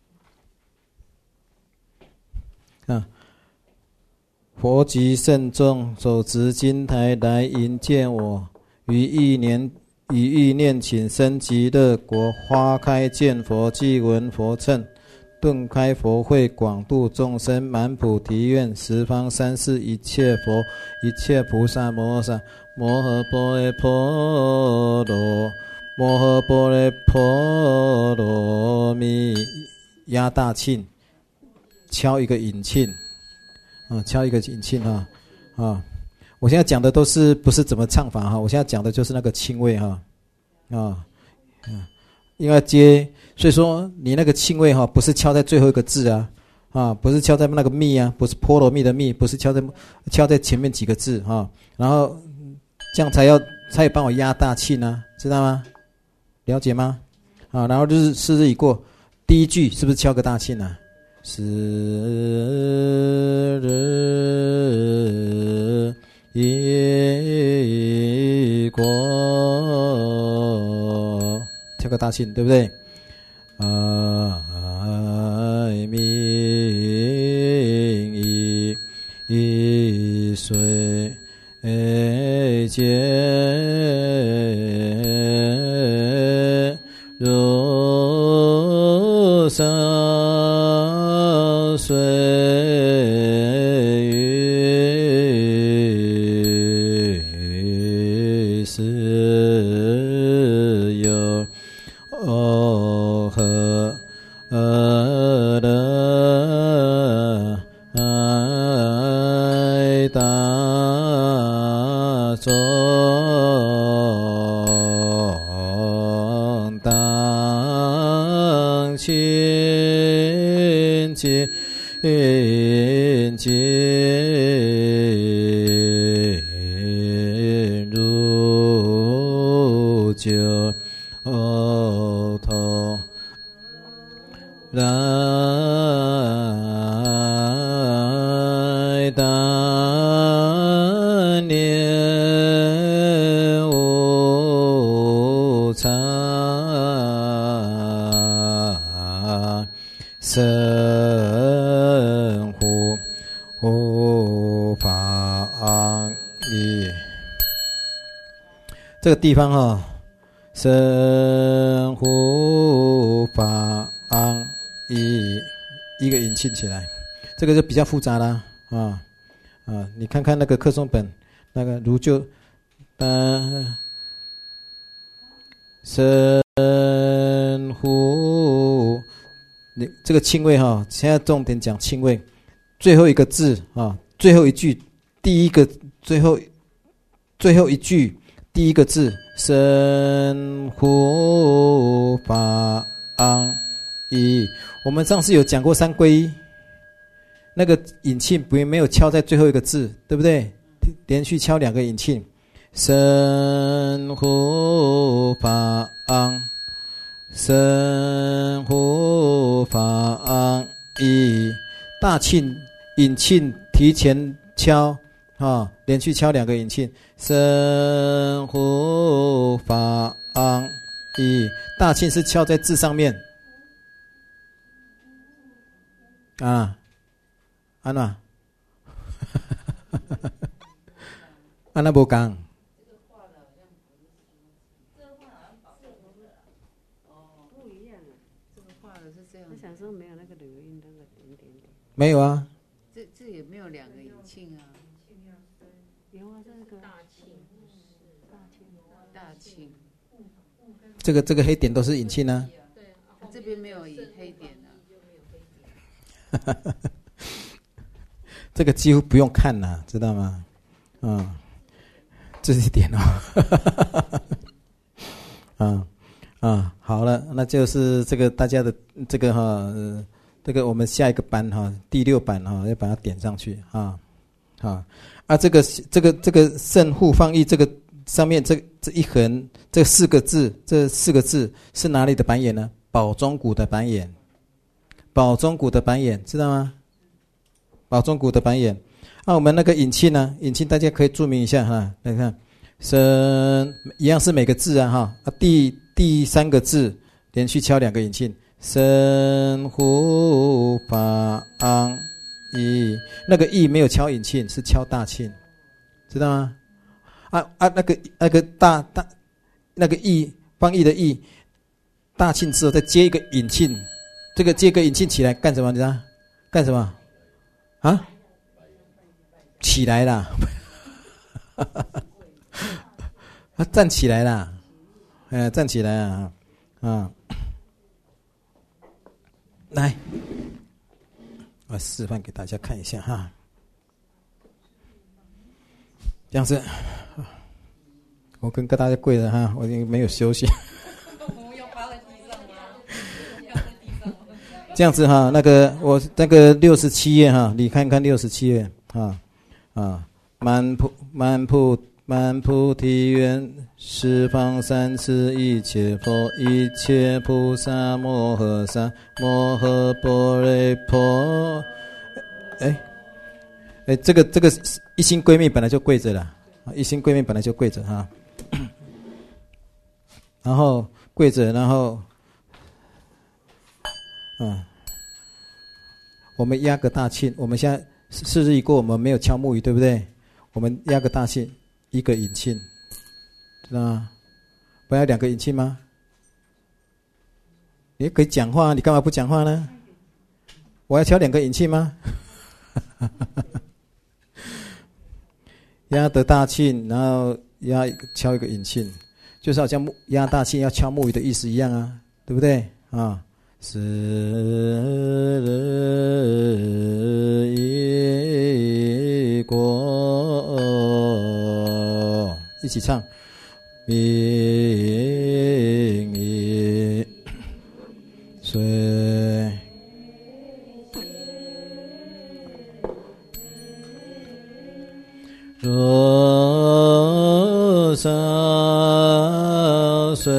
啊，佛及圣众手持金台来迎见我，于一年于一念请生极乐国，花开见佛，即闻佛称，顿开佛慧，广度众生，满菩提愿，十方三世一切佛，一切菩萨摩诃萨，摩诃般若波罗。摩诃般若波罗蜜，压大磬，敲一个引磬，啊，敲一个引磬啊，啊，我现在讲的都是不是怎么唱法哈，我现在讲的就是那个清位哈，啊，嗯，因为接，所以说你那个清位哈，不是敲在最后一个字啊，啊，不是敲在那个密啊，不是波罗蜜的蜜，不是敲在敲在前面几个字哈，然后这样才要才有帮我压大磬呢，知道吗？了解吗？啊，然后就是四日已过，第一句是不是敲个大磬啊？四日已过，敲个大磬，对不对？爱明以一岁劫。如上水于是有何的爱大众当亲近近如酒头来当年无常生乎无法义，这个地方哈、哦，生乎法义，一个引磬起来，这个就比较复杂啦啊啊！你看看那个课诵本，那个如就呃生乎。你这个清位哈，现在重点讲清位，最后一个字啊，最后一句，第一个最后最后一句第一个字，生乎法一。我们上次有讲过三皈依，那个引磬不没有敲在最后一个字，对不对？连续敲两个引磬，身护法昂，身护法昂一。大磬引磬提前敲啊，连续敲两个引磬，身护法昂一。大磬是敲在字上面啊，安哪？安那无讲。 不一样啊，这个画的是这样。我想说没有那个柳音那个点点点。 没有啊。 这这也没有两个引磬啊。有啊，这个大磬，大磬，大磬。 这个这个黑点都是引磬啊。 对，这边没有黑点啊。 这个几乎不用看了，知道吗？嗯，这是一点哦。啊啊，好了，那就是这个大家的这个哈、呃，这个我们下一个班哈，第六版哈，要把它点上去啊啊啊！这个这个这个圣护放逸这个上面这这一横这四个字，这四个字是哪里的板眼呢？宝钟骨的板眼，宝钟骨的板眼，知道吗？宝钟骨的板眼。那、啊、我们那个引磬呢？引磬大家可以注明一下哈，来看，身一样是每个字啊哈啊，第第三个字连续敲两个引磬，身护法昂一，那个义没有敲引磬，是敲大磬，知道吗？啊啊，那个那个大大那个义放逸的义，大磬之后再接一个引磬，这个接个引磬起来干什么？你知道？干什么？啊？起来啦！他站起来啦！哎，站起来啊！啊，来，我示范给大家看一下哈。这样子，我跟大家跪着哈，我已经没有休息。 我要趴在地上吗？要在地上吗？ 这样子哈，那个我那个六十七页哈，你看看六十七页啊。啊，满菩满菩满菩提愿，十方三世一切佛，一切菩萨摩诃萨，摩诃般若波。哎哎，这个这个一心归命本来就跪着了，一心归命本来就跪着哈。然后跪着，然后，嗯，我们压个大磬，我们现在。四日一过，我们没有敲木鱼，对不对？我们压个大磬，一个引磬，知道吗？不要两个引磬吗？你可以讲话，你干嘛不讲话呢？我要敲两个引磬吗？压得大磬，然后压敲一个引磬，就是好像木压大磬要敲木鱼的意思一样啊，对不对？啊。是日一过，一起唱。明一岁，若上岁。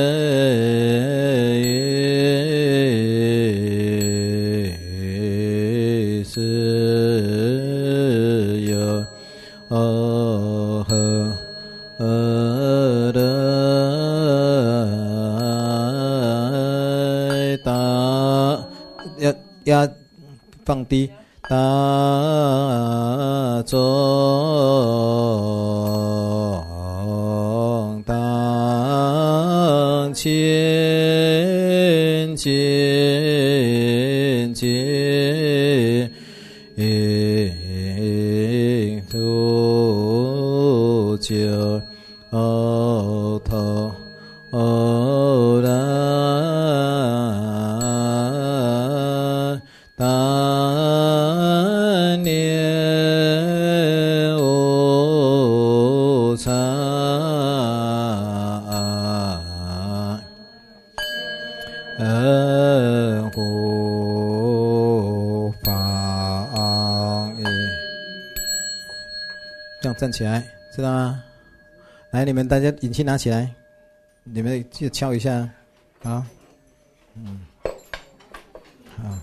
压放低，大众当亲亲亲度九头来。当年无常，呃站起来，知道吗？来，你们大家引气拿起来，你们去敲一下，好，嗯，好，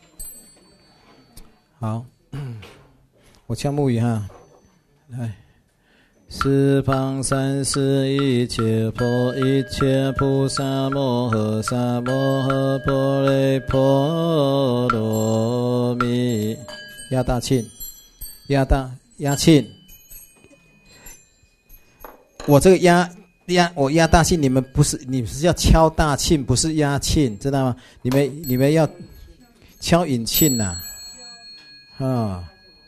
好，我敲木鱼哈，来。十方三世一切佛，一切菩萨摩诃萨摩诃般若波罗蜜。压大磬，压大压磬。我这个压压我压大磬，你们不是你们是要敲大磬，不是压磬，知道吗？你们你们要敲引磬呐，啊。哦，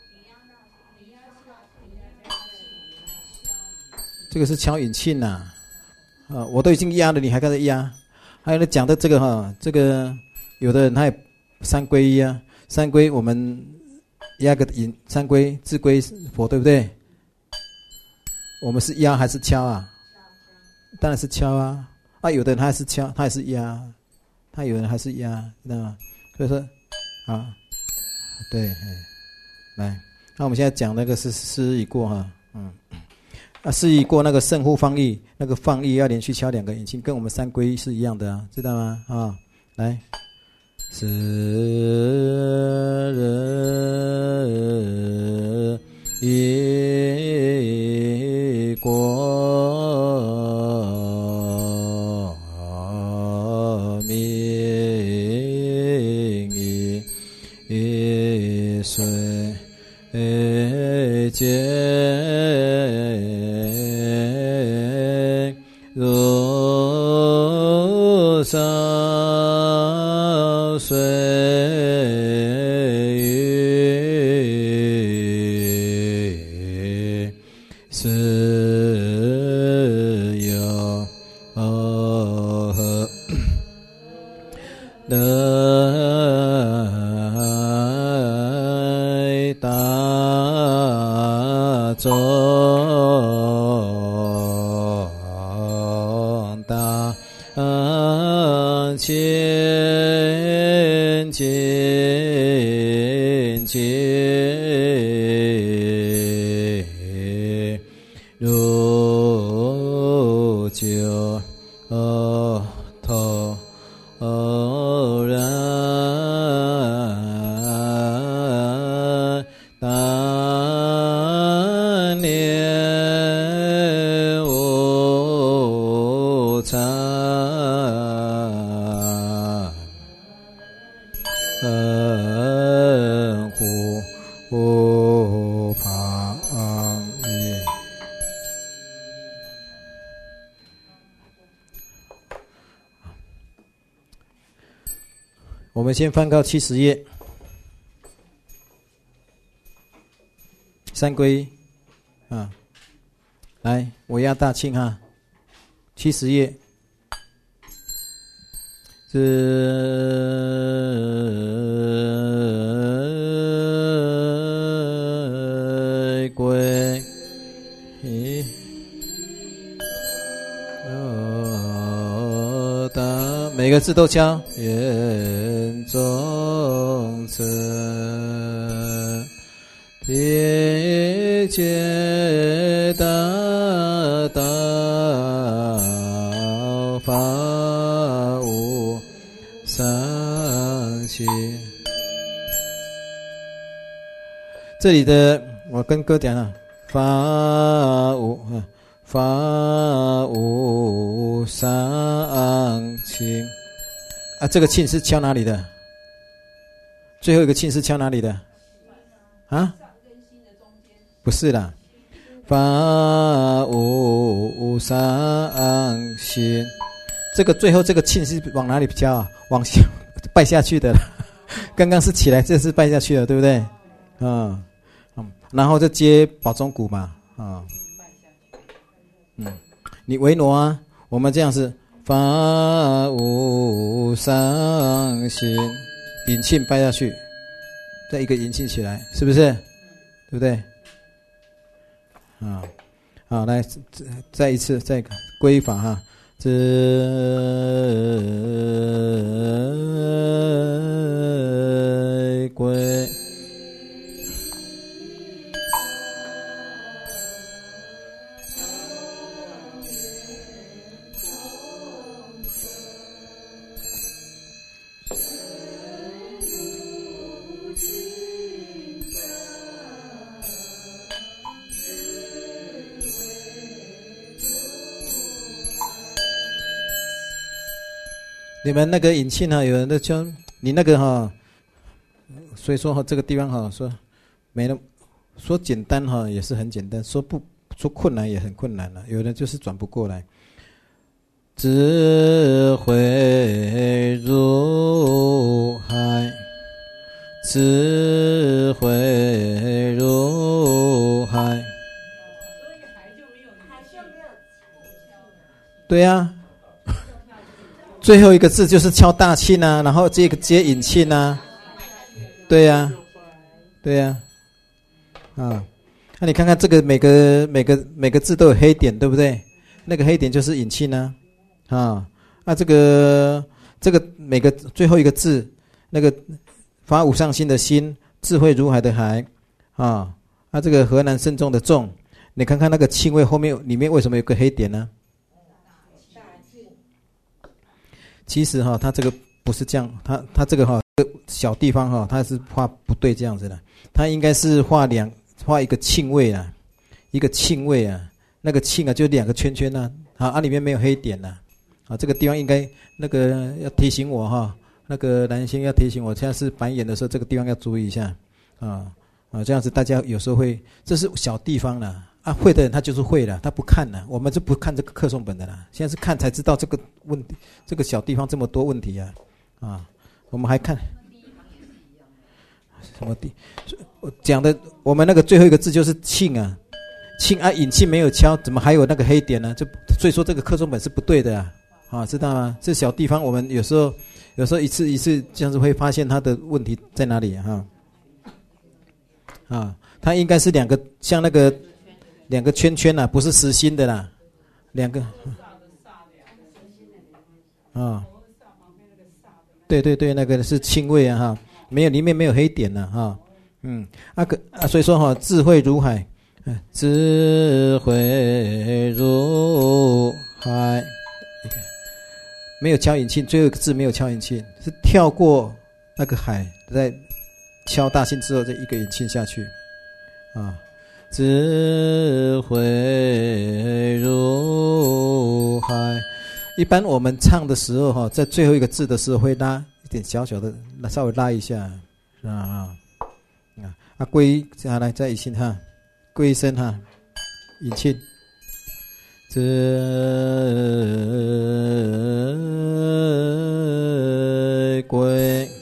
这个是敲引磬呐，啊，我都已经压了，你还开始压？还有人讲的这个哈，这个有的人他也三皈依啊，三皈我们压个引，三皈自归佛，对不对？我们是压还是敲啊？当然是敲啊，啊，有的人他还是敲，他也是压，他有人还是压，知道吗？所以说，啊，对，来，那我们现在讲那个是施已过哈，嗯。啊，施已过那个圣护放逸，那个放逸要连续敲两个引磬，跟我们三皈依是一样的啊，知道吗？啊，来，施已过名以随见。如上随语是有得大众千千千如酒头然当年无常护旁也。我们先翻到七十页，三皈依啊，来，我压大磬哈，七十页，自归依。每个字都敲，愿众生一切大道法无上心。这里的我跟哥讲了，法无法无上心啊，这个磬是敲哪里的？最后一个磬是敲哪里的？啊？不是啦，法无上心，这个最后这个磬是往哪里敲啊？往下拜下去的，刚刚是起来，这是拜下去的，对不对？啊，嗯，然后就接宝钟鼓嘛，啊，嗯，你维挪啊，我们这样是法无上心，引磬拜下去，再一个引磬起来，是不是？对不对？啊，好，来再一次，再皈法哈，自归。 你们那个引磬哈，有人的就你那个哈，所以说哈这个地方哈说没那说简单哈也是很简单，说不说困难也很困难了，有人就是转不过来。智慧如海，智慧如海。对呀、啊，最后一个字就是敲大磬啊，然后这个接引磬啊。对呀、啊，对呀、啊，啊，那你看看这个每个每个每个字都有黑点，对不对？那个黑点就是引磬啊。啊，那这个这个每个最后一个字，那个发无上心的心，智慧如海的海，啊，那这个河南慎重的重，你看看那个磬位后面里面为什么有个黑点呢？其实哈、啊，它这个不是这样，它它这个哈、啊，这个小地方哈、啊，它是画不对这样子的，它应该是画两画一个磬位啊，一个磬位啊，那个磬啊就两个圈圈啊，啊啊里面没有黑点啊。啊，这个地方应该那个要提醒我哈，那个男性要提醒我，现在是白眼的时候，这个地方要注意一下啊啊，这样子大家有时候会，这是小地方了啊，会的人他就是会了，他不看了，我们就不看这个课诵本的了，现在是看才知道这个问题，这个小地方这么多问题啊啊，我们还看什么地？我讲的我们那个最后一个字就是磬啊，磬啊，引磬没有敲，怎么还有那个黑点呢？就所以说这个课诵本是不对的啊。啊，知道吗？这小地方我们有时候，有时候一次一次这样子会发现它的问题在哪里哈、啊？啊，它应该是两个像那个两个圈圈啊，不是实心的啦，两个。啊，对对对，那个是磬位啊哈，没有里面没有黑点了哈、啊，嗯，啊个啊，所以说哈、啊，智慧如海，智慧如海。没有敲引磬，最后一个字没有敲引磬，是跳过那个海，在敲大磬之后，再一个引磬下去，啊，智慧如海。一般我们唱的时候哈，在最后一个字的时候会拉一点小小的，稍微拉一下，啊啊啊啊归下来再引磬哈，归声哈，引磬。智慧，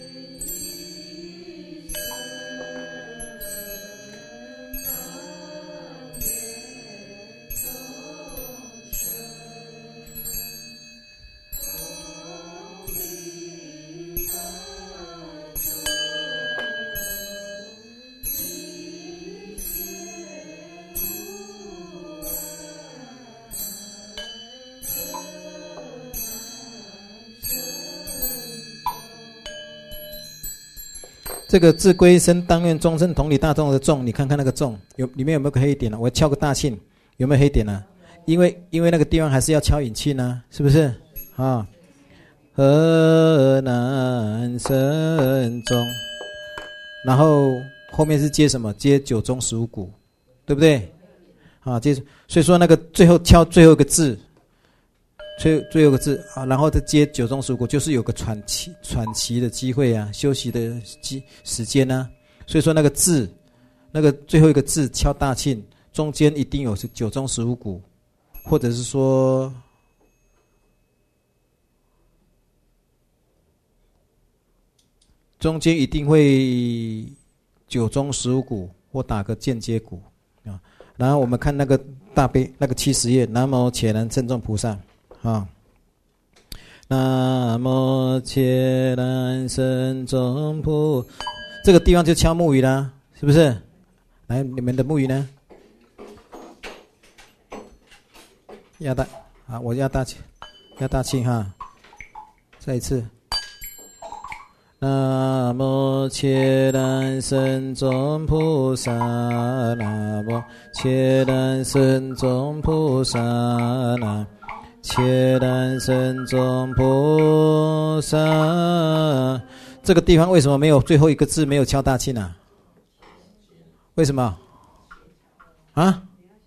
这个自归身当愿终身同理大众的众，你看看那个众有里面有没有个黑点呢、啊？我敲个大磬，有没有黑点呢、啊？因为因为那个地方还是要敲引磬呢，是不是啊？河南慎重，然后后面是接什么？接九中十五鼓，对不对？啊，接所以说那个最后敲最后一个字。最最后一个字啊，然后再接九中十五鼓，就是有个喘气喘息的机会啊，休息的机时间啊。所以说那个字，那个最后一个字敲大磬，中间一定有是九中十五鼓，或者是说中间一定会九中十五鼓或打个间接鼓啊。然后我们看那个大悲那个七十页，南无且南慎重菩萨。啊，南无且南慎重菩萨，这个地方就敲木鱼啦，是不是？来，你们的木鱼呢？压大，啊，我压大气，压大气哈。再一次，南无且南慎重菩萨，南无且南慎重菩萨，南。且南慎重菩萨，这个地方为什么没有最后一个字没有敲大磬呢、啊？为什么？啊？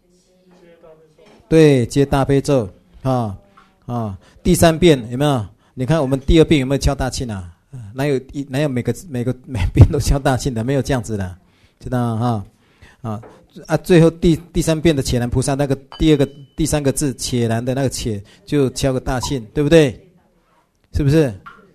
对，接大悲咒啊啊！第三遍有没有？ 你看我们第二遍有没有敲大磬啊？哪有一哪有每个每个每遍都敲大磬的？没有这样子的，知道吗？哈啊啊！最后第第三遍的且然菩萨那个第二个第三个字且然的那个且就敲个大磬，对不对？是不是？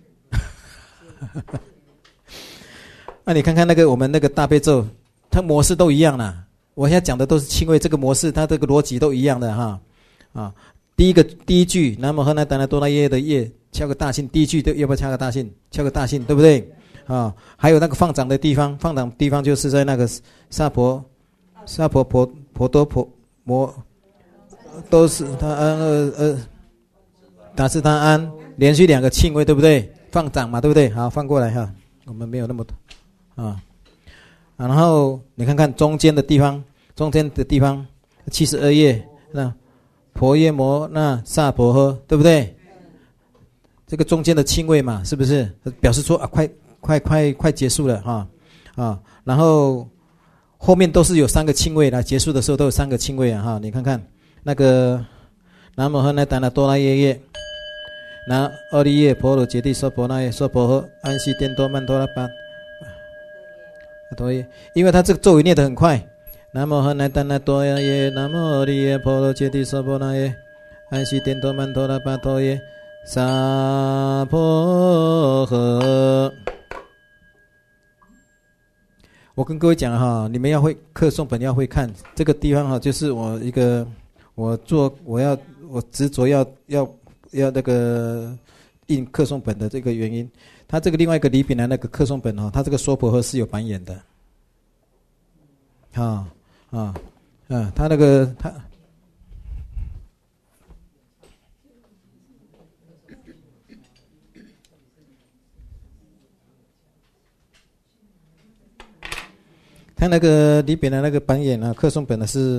那、啊、你看看那个我们那个大悲咒，它模式都一样啦。我现在讲的都是亲位这个模式，它这个逻辑都一样的哈啊。第一个第一句南无喝奶达那多那耶的耶，敲个大磬，第一句都要不要敲个大磬？敲个大磬，对不对？啊，还有那个放掌的地方，放掌地方就是在那个萨婆萨婆婆婆多婆摩，都是他安呃呃，达斯他安，连续两个磬位，对不对？放掌嘛，对不对？好，放过来哈，我们没有那么多啊。然后你看看中间的地方，中间的地方七十二页那。婆耶摩那萨婆诃，对不对？这个中间的亲位嘛，是不是表示说啊，快快快快结束了哈啊？然后后面都是有三个亲位啦，结束的时候都有三个亲位啊哈。你看看那个南无喝奶达那多那耶耶，那阿利耶婆罗揭谛娑婆那耶娑婆诃，安悉颠多曼多拉巴多耶，因为他这个咒语念得很快。南无喝奶达那多呀耶，南无阿利耶婆罗揭谛娑婆那耶，安悉颠多曼多拉巴多耶，萨婆诃。我跟各位讲哈，你们要会课诵本，要会看这个地方哈，就是我一个我做我要我执着要要要那个印课诵本的这个原因。他这个另外一个李炳南那个课诵本哈，他这个娑婆诃是有版眼的，啊。啊，啊，他那个他，他那个里边的那个版眼啊，课诵本的是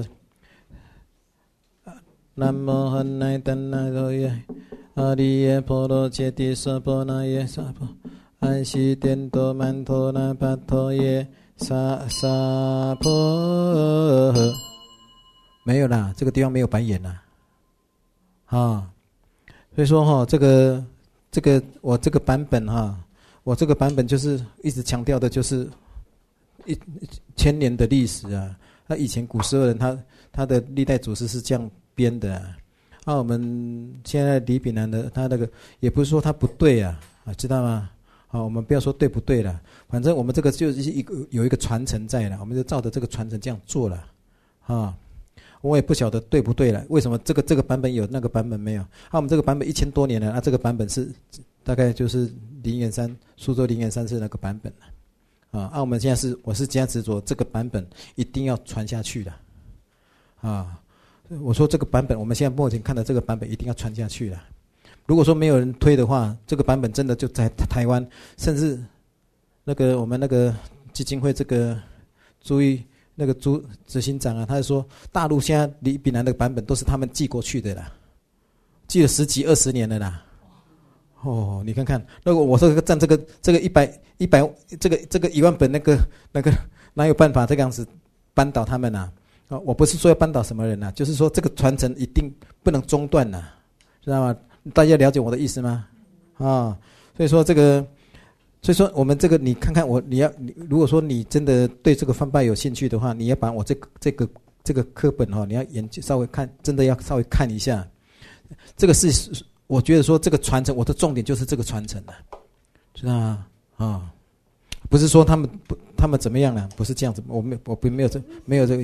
南无喝奶达那多耶，阿利耶婆罗揭谛娑婆那耶娑婆，安悉颠多曼多那巴多耶。萨萨婆诃，没有啦，这个地方没有版眼啦，啊，所以说哈、哦，这个这个我这个版本哈、啊，我这个版本就是一直强调的就是一千年的历史啊。那以前古时候人他他的历代祖师是这样编的啊。那、啊、我们现在李炳南的他那个也不是说他不对啊，啊，知道吗？好，我们不要说对不对了，反正我们这个就是一个有一个传承在了，我们就照着这个传承这样做了，啊，我也不晓得对不对了。为什么这个这个版本有，那个版本没有？啊，我们这个版本一千多年了，啊，这个版本是大概就是灵岩山苏州灵岩山是那个版本了，啊，啊，我们现在是我是这样执着，这个版本一定要传下去的，啊，我说这个版本我们现在目前看的这个版本一定要传下去了。如果说没有人推的话，这个版本真的就在台湾，甚至那个我们那个基金会这个朱一那个朱执行长啊，他就说大陆现在李炳南的版本都是他们寄过去的啦，寄了十几二十年了啦。哦，你看看，那个我说占这个这个一百一百这个这个一万本那个那个哪有办法这个样子扳倒他们啊？啊，我不是说要扳倒什么人啊，就是说这个传承一定不能中断呐、啊，知道吗？大家了解我的意思吗？啊，所以说这个，所以说我们这个，你看看我，你要，你如果说你真的对这个翻拜有兴趣的话，你要把我这个这个这个课本哈、哦，你要研究稍微看，真的要稍微看一下。这个是我觉得说这个传承，我的重点就是这个传承的，知道吗？啊，不是说他们不他们怎么样了，不是这样子，我没我不没有这没有这个，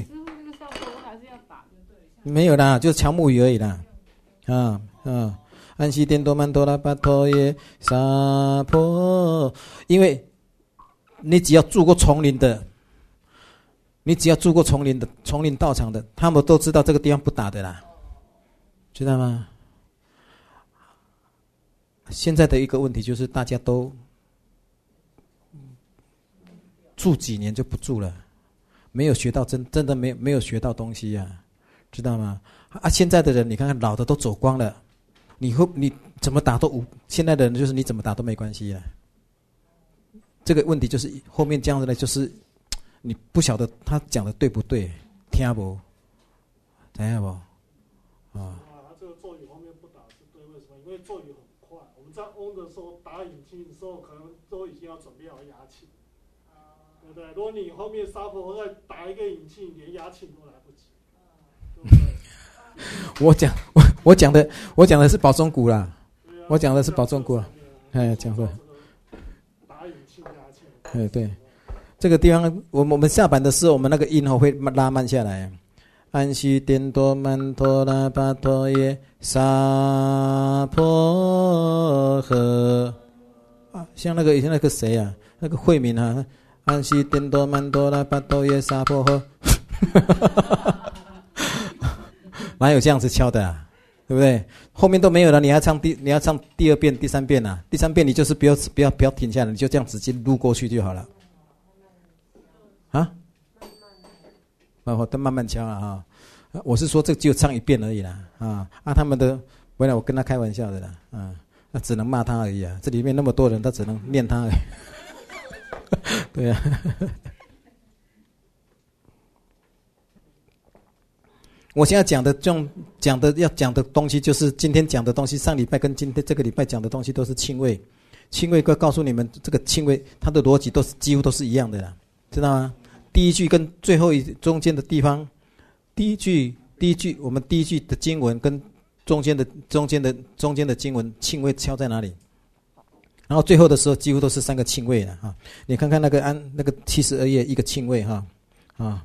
没有啦，就是敲木鱼而已啦，啊啊。安悉颠多曼多拉巴多耶萨婆，因为你只要住过丛林的，你只要住过丛林的丛林道场的，他们都知道这个地方不打的啦，知道吗？现在的一个问题就是大家都住几年就不住了，没有学到真真的没有没有学到东西呀、啊，知道吗？啊，现在的人你看看老的都走光了。你会你怎么打都无，现在的人就是你怎么打都没关系了。这个问题就是后面这样子呢，就是你不晓得他讲的对不对，听不，知道不？啊。 他这个咒语后面不打是对，为什么？因为咒语很快。我们在嗡的时候打引磬的时候，可能都已经要准备好压磬，对不对？如果你后面沙婆再打一个引磬，连压磬都来不及，对不对？ 我讲我我讲的我讲的是宝钟鼓啦，我讲的是宝钟鼓啦，哎，讲的打引磬压磬， 哎对，这个地方我们我们下板的时候，我们那个音哦会拉慢下来。安悉颠多曼陀罗巴陀耶萨婆诃啊，像那个以前那个谁啊，那个慧敏啊，安悉颠多曼陀罗巴陀耶萨婆诃，哪有这样子敲的啊？对不对？后面都没有了，你要唱第你要唱第二遍、第三遍啊，第三遍你就是不要不要不要停下来，你就这样直接撸过去就好了。啊？慢慢慢慢敲了哈，我是说这只有唱一遍而已啦啊啊！他们的原来我跟他开玩笑的啦啊，那只能骂他而已啊！这里面那么多人，他只能念他而已。对啊。我现在讲的这种讲的要讲的东西，就是今天讲的东西，上礼拜跟今天这个礼拜讲的东西都是庆位，庆位告告诉你们，这个庆位它的逻辑都是几乎都是一样的啦，知道吗？第一句跟最后一中间的地方，第一句第一句我们第一句的经文跟中间的中间的中间的经文庆位敲在哪里？然后最后的时候几乎都是三个庆位了哈。你看看那个安那个七十二页一个庆位哈啊。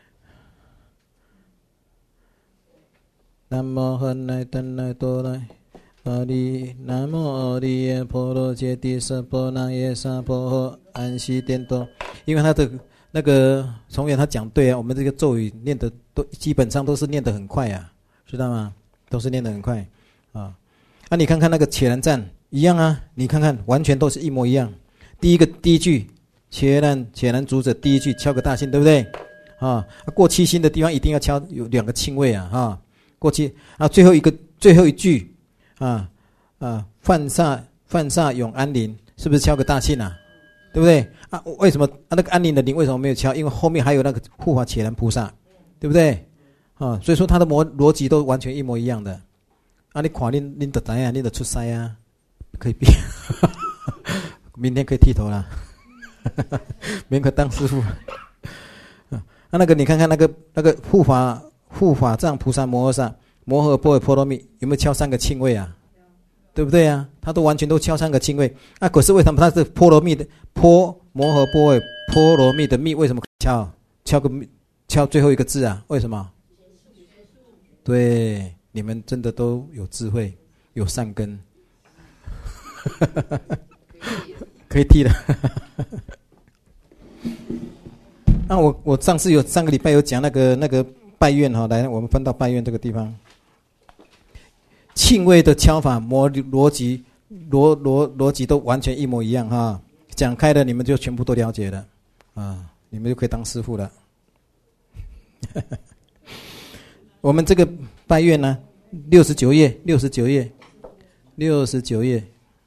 南无本来本来多来阿弥南无阿弥耶婆罗揭谛萨婆那耶萨婆诃安悉颠多，因为他的那个从远他讲对啊，我们这个咒语念的都基本上都是念得很快啊，知道吗？都是念得很快啊。啊，你看看那个且然赞一样啊，你看看完全都是一模一样。第一个第一句且然且然主者，第一句敲个大磬，对不对？啊，过七星的地方一定要敲有两个磬位啊，哈，过七啊，最后一个最后一句啊啊，犯煞犯煞永安宁，是不是敲个大磬啊？对不对啊？为什么啊？那个安宁的宁为什么没有敲？因为后面还有那个护法且然菩萨，对不对？啊，所以说它的逻逻辑都完全一模一样的。啊，你看你你的怎样？你的出塞啊，可以变，明天可以剃头了，明天可以当师傅。啊，那个你看看那个那个护法护法藏菩萨摩诃萨摩诃般若波罗蜜有没有敲三个磬位啊？对不对啊？他都完全都敲三个磬位。那、啊、可是为什么他是波罗蜜的波摩诃般若波罗蜜的蜜为什么敲敲个敲最后一个字啊？为什么？对，你们真的都有智慧，有善根，可以剃了。那、啊、我我上次有上个礼拜有讲那个那个拜愿哈，来我们分到拜愿这个地方。磬位的敲法模逻辑逻逻逻辑都完全一模一样哈，讲开了你们就全部都了解了啊，你们就可以当师傅了。我们这个拜愿呢，六十九页，六十九页，六十九页，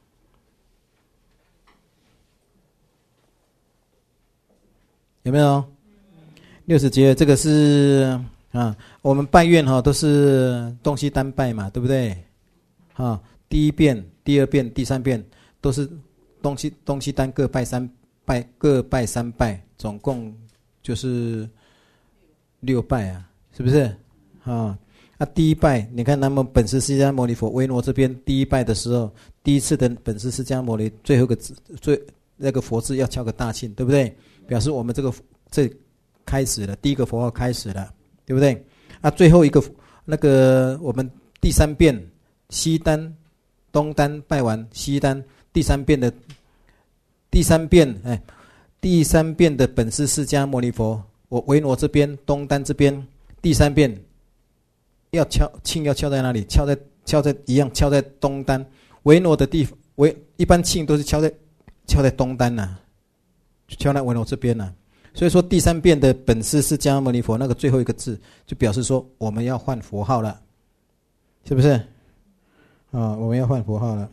有没有？六十九页，这个是。啊，我们拜愿哈都是东西单拜嘛，对不对？啊，第一遍、第二遍、第三遍都是东西东西单各拜三拜，各拜三拜，总共就是六拜啊，是不是？啊，啊，第一拜，你看他们本师释迦牟尼佛维诺这边第一拜的时候，第一次的本师释迦牟尼最后一个字最那个佛字要敲个大磬，对不对？表示我们这个这开始了，第一个佛号开始了。对不对？啊，最后一个那个我们第三遍西单、东单拜完西单，第三遍的第三遍哎，第三遍的本师释迦牟尼佛，我维诺这边东单这边第三遍要敲磬要敲在哪里？敲在敲在一样敲在东单维诺的地维一般磬都是敲在敲在东单呐、啊，敲在维诺这边呐、啊。所以说第三遍的本师释迦牟尼佛那个最后一个字，就表示说我们要换佛号了，是不是？啊，我们要换佛号了。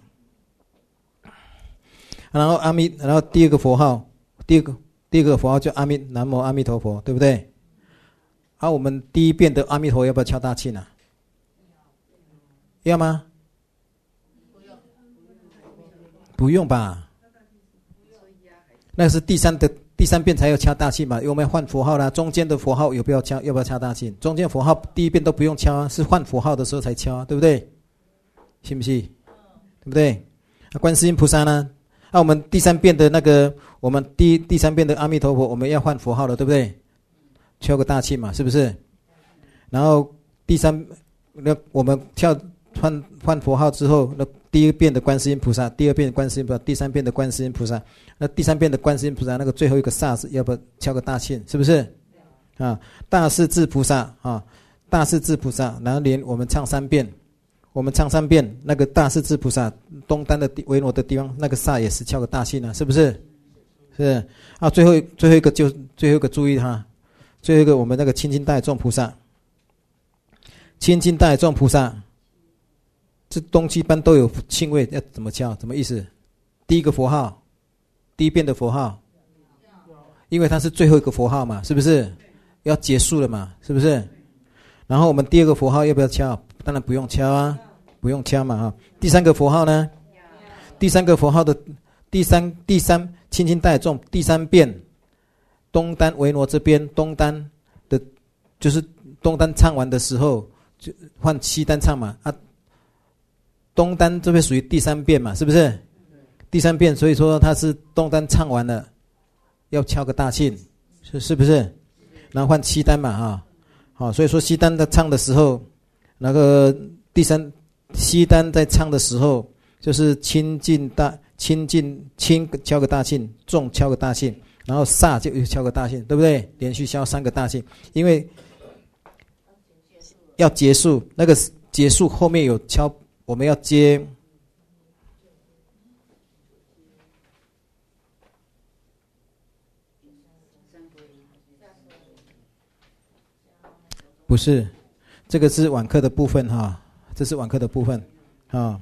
然后阿弥，然后第二个佛号，第二个第二个佛号叫阿弥南无阿弥陀佛，对不对？啊，我们第一遍的阿弥陀要不要敲大磬啊？要吗？ 不用吧？那是第三的第三遍才要敲大气嘛？有没有换符号啦？中间的符号有不要敲？要不要敲大气？中间符号第一遍都不用敲啊，是换符号的时候才敲啊，对不对？信不信？对不对？啊，观世音菩萨呢？那、啊、我们第三遍的那个，我们第第三遍的阿弥陀佛，我们要换符号了，对不对？敲个大气嘛，是不是？然后第三，那我们跳换换符号之后，那第一遍的观世音菩萨，第二遍的观世音菩萨，第三遍的观世音菩萨，那第三遍的观世音菩萨那个最后一个萨是要不要敲个大气？是不是？啊，大势至菩萨啊，大势至菩萨，然后连我们唱三遍。我们唱三遍，那个大势至菩萨东单的维罗的地方，那个萨也是敲个大气呢，是不是？是啊，最后最后一个就最后一个注意哈，最后一个我们那个亲近大众菩萨，亲近大众菩萨，这东西般都有庆位，要怎么敲？什么意思？第一个佛号，第一遍的佛号，因为它是最后一个佛号嘛，是不是？要结束了嘛，是不是？然后我们第二个佛号要不要敲？当然不用敲啊。不用敲嘛哈，第三个佛号呢？第三个佛号的第三第三亲近大众第三遍，东单维罗这边东单的，就是东单唱完的时候，就换西单唱嘛啊。东单这边属于第三遍嘛，是不是？第三遍，所以说它是东单唱完了，要敲个大磬，是是不是？然后换西单嘛哈，好，所以说西单在唱的时候，那个第三。西单在唱的时候，就是亲近大亲近亲敲个大磬，众敲个大磬，然后萨就又敲个大磬，对不对？连续敲三个大磬，因为要结束，那个结束后面有敲，我们要接。不是，这个是晚课的部分哈。这是晚课的部分，啊，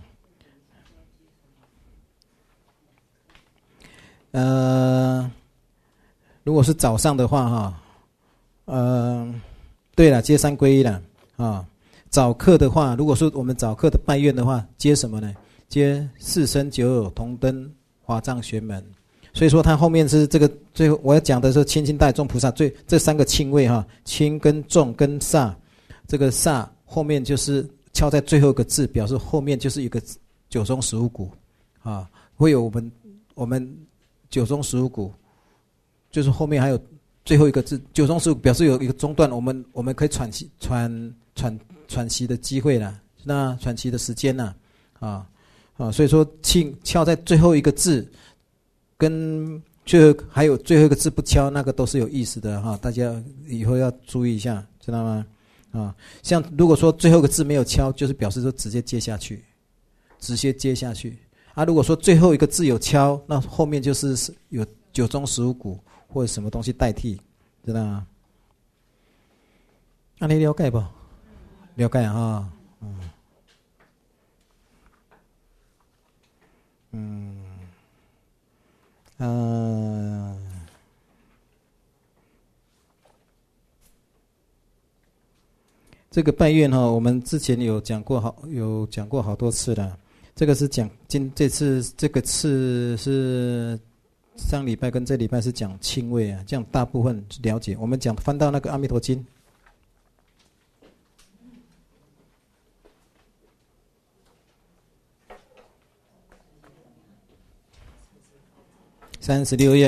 呃，如果是早上的话，哈，呃，对了，接三皈依了，啊，早课的话，如果是我们早课的拜愿的话，接什么呢？接四生九有同登华藏玄门。所以说，它后面是这个最后我要讲的是亲近大众菩萨最这三个庆位哈，亲跟众跟萨，这个萨后面就是。敲在最后一个字，表示后面就是一个九中十五鼓，啊，会有我们我们九中十五鼓，就是后面还有最后一个字，九中十五表示有一个中断，我们我们可以喘息喘喘喘息的机会了，那喘息的时间了，啊啊，所以说庆敲在最后一个字，跟最后还有最后一个字不敲，那个都是有意思的哈，大家以后要注意一下，知道吗？啊，像如果说最后一个字没有敲，就是表示说直接接下去，直接接下去。啊，如果说最后一个字有敲，那后面就是有九中十五鼓或者什么东西代替，知道吗？啊，你了解不？了解啊，嗯，嗯，呃。这个拜愿哈，我们之前有讲过好，有讲过好多次了。这个是讲今这次这个次是上礼拜跟这礼拜是讲庆位啊，这样大部分了解。我们讲翻到那个《阿弥陀经》三十六页。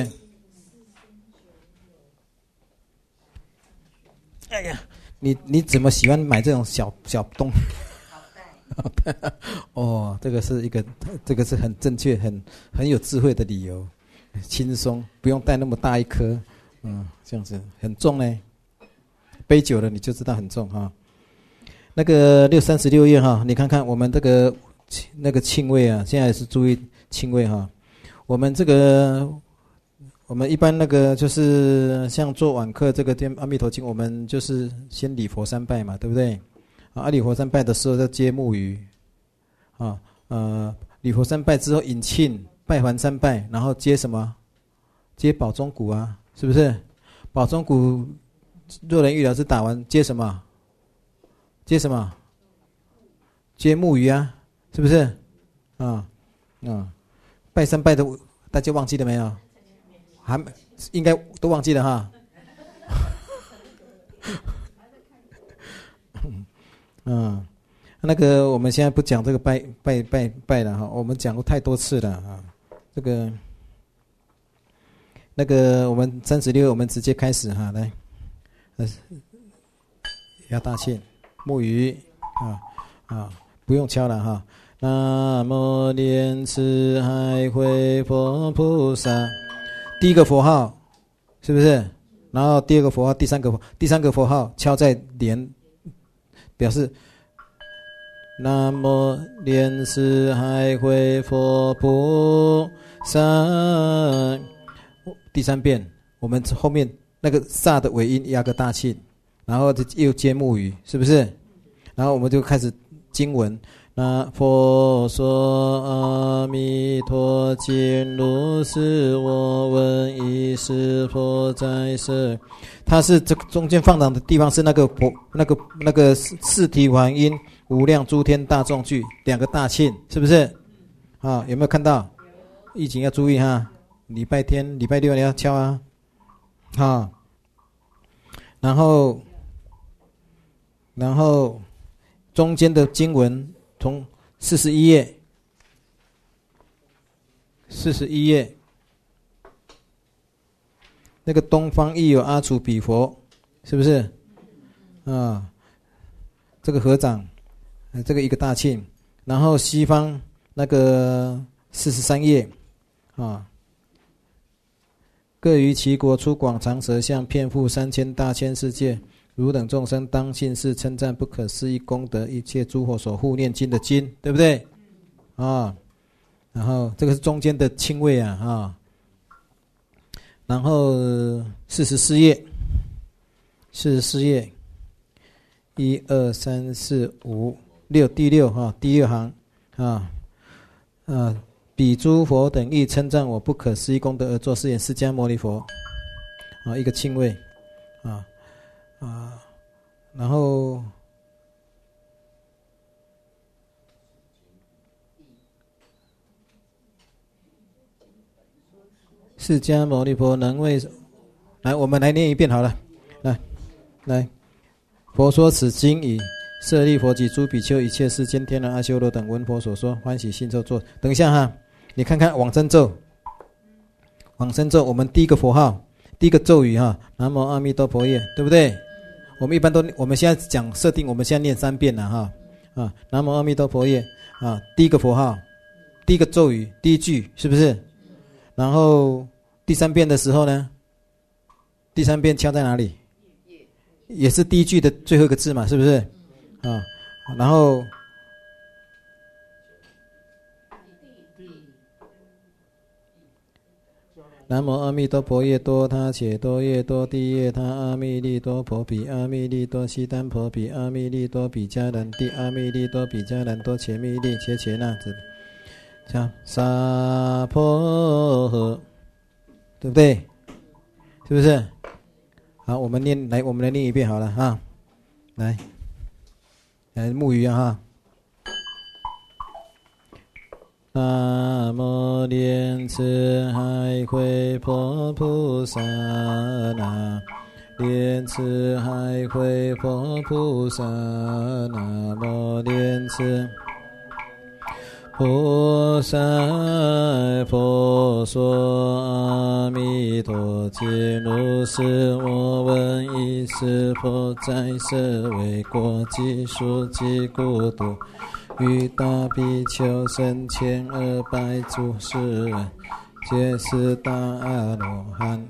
哎呀！你你怎么喜欢买这种小小东？好带。哦，这个是一个，这个是很正确、很很有智慧的理由，轻松，不用带那么大一颗，嗯，这样子很重呢。背久了你就知道很重哈。那个六三十六页哈，你看看我们这个那个庆位啊，现在是注意庆位哈。我们这个。我们一般那个就是像做晚课这个《阿弥陀经》，我们就是先礼佛三拜嘛，对不对？啊，礼佛三拜的时候要接木鱼，啊，呃，礼佛三拜之后引磬，拜还三拜，然后接什么？接宝钟鼓啊，是不是？宝钟鼓，若人欲了之打完，接什么？接什么？接木鱼啊，是不是？啊啊， 拜三拜的大家忘记了没有？还应该都忘记了哈。嗯，那个我们现在不讲这个拜拜拜拜了哈，我们讲过太多次了啊。这个那个我们三十六，我们直接开始哈，来，呃，压大磬，木鱼啊啊，不用敲了哈。南无莲池海会佛菩萨，第一个佛号是不是？然后第二个佛号，第三个第三个佛号敲在莲，表示南无莲池海会佛菩萨。第三遍，我们后面那个萨的尾音压个大磬，然后又接木鱼，是不是？然后我们就开始经文。那佛说阿弥陀经，如是我闻，亦是佛在世。它是这个中间放档的地方是那个佛那个那个四体还音无量诸天大众句，两个大磬，是不是？啊，有没有看到？疫情要注意哈，礼拜天、礼拜六你要敲啊，啊，然后然后中间的经文。从四十一页，四十一页，那个东方亦有阿楚比佛，是不是？啊，这个合掌，这个一个大磬，然后西方那个四十三页，啊，各于其国出广长舌相，遍覆三千大千世界。汝等众生当信是称赞不可思议功德，一切诸佛所护念经的经，对不对？啊，然后这个是中间的清位啊，啊，然后四十四页，四十四页，一二三四五六，第六哈、啊，第六行啊，啊，彼诸佛等亦称赞我不可思议功德而作是言：释迦牟尼佛，啊，一个清位，啊。啊，然后释迦牟尼佛能为，来，我们来念一遍好了，来，来，佛说此经已，舍利弗及诸比丘，一切世间天人阿修罗等闻佛所说，欢喜信受作。等一下哈，你看看往生咒，往生咒，我们第一个佛号，第一个咒语哈，南无阿弥陀佛耶，对不对？我们一般都，我们现在讲设定，我们现在念三遍了哈，啊，南无阿弥陀佛耶，啊，第一个佛号，第一个咒语，第一句是不是？然后第三遍的时候呢，第三遍敲在哪里？也是第一句的最后一个字嘛，是不是？啊，然后南无阿弥陀佛耶多他且多耶多地耶他阿弥利多婆毗阿弥利多悉檀婆毗阿弥利多比迦兰地阿弥利多比迦兰多切弥利切切那子，像萨婆诃，对不对？是不是？好，我们念来，我们来念一遍好了哈，来，来木鱼啊哈。南无莲池海会佛菩萨，南无莲池海会佛菩萨，南无莲池菩萨。佛说阿弥陀经，如是我闻，亦是佛在世，为国际数及孤独。与大比丘生千二百诸世人，皆是大阿罗汉。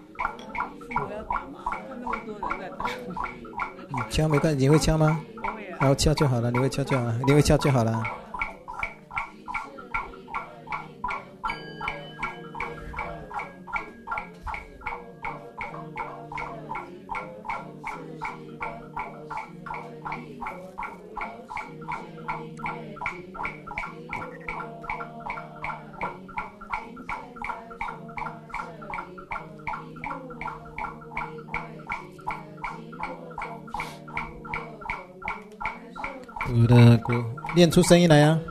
敲没关系，你会敲吗？ 不会啊。 然后敲就好了，你会敲就好了，你会敲就好了。鼓的鼓，练出声音来啊！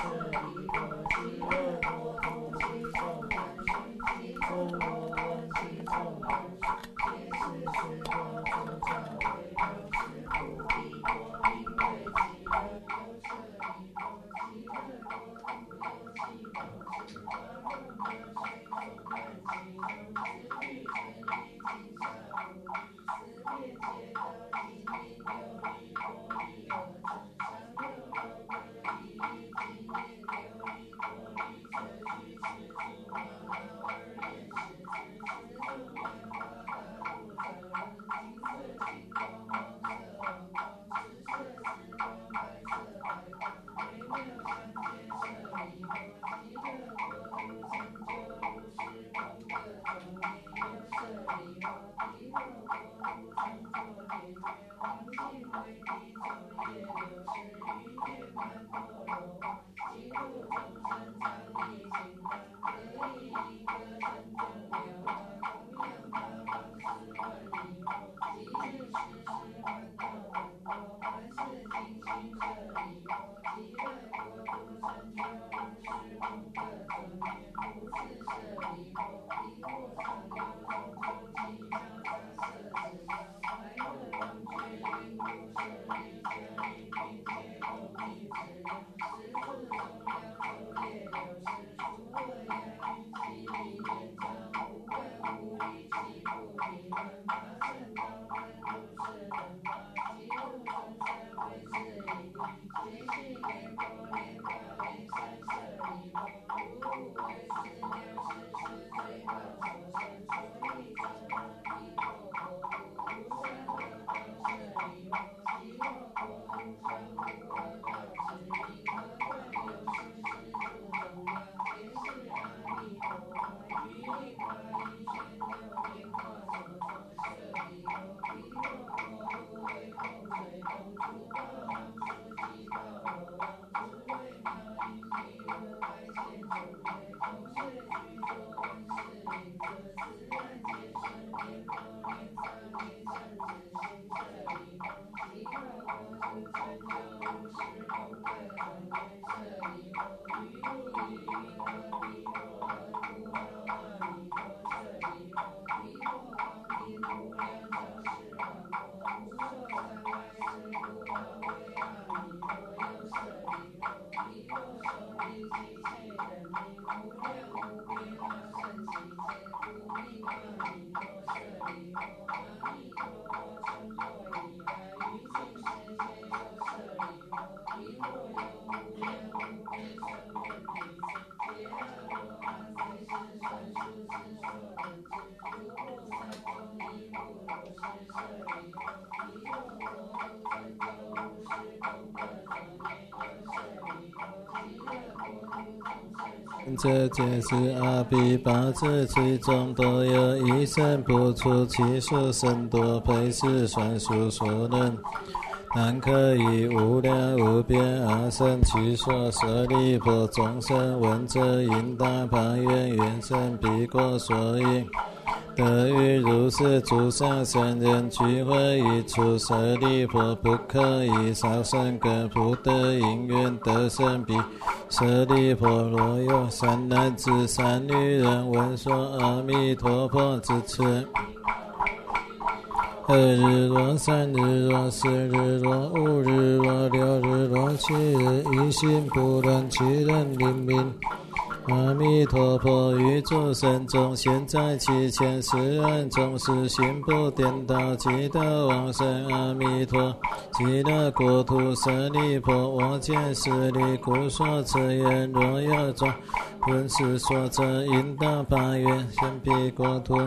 这皆是阿毗八支，其中多有一生不出，其数甚多，倍是算数所能。但可以无量无边阿僧祇所舍利弗，众生闻者应当攀缘，愿生彼国所应。得遇如是诸上圣人，俱会一处舍利弗，不可以少生根，不得因缘得生彼舍利弗。若有三男子三女人闻说阿弥陀佛之词，二日若三日若四日若五日若六日若七日，一心不乱，其人灵明。阿弥陀佛，于诸生中现在其前世人中，是心不颠倒，即得往生阿弥陀极乐国土。舍利弗，我见是理，故说此言。若有众闻是说者，应当发愿生彼国土。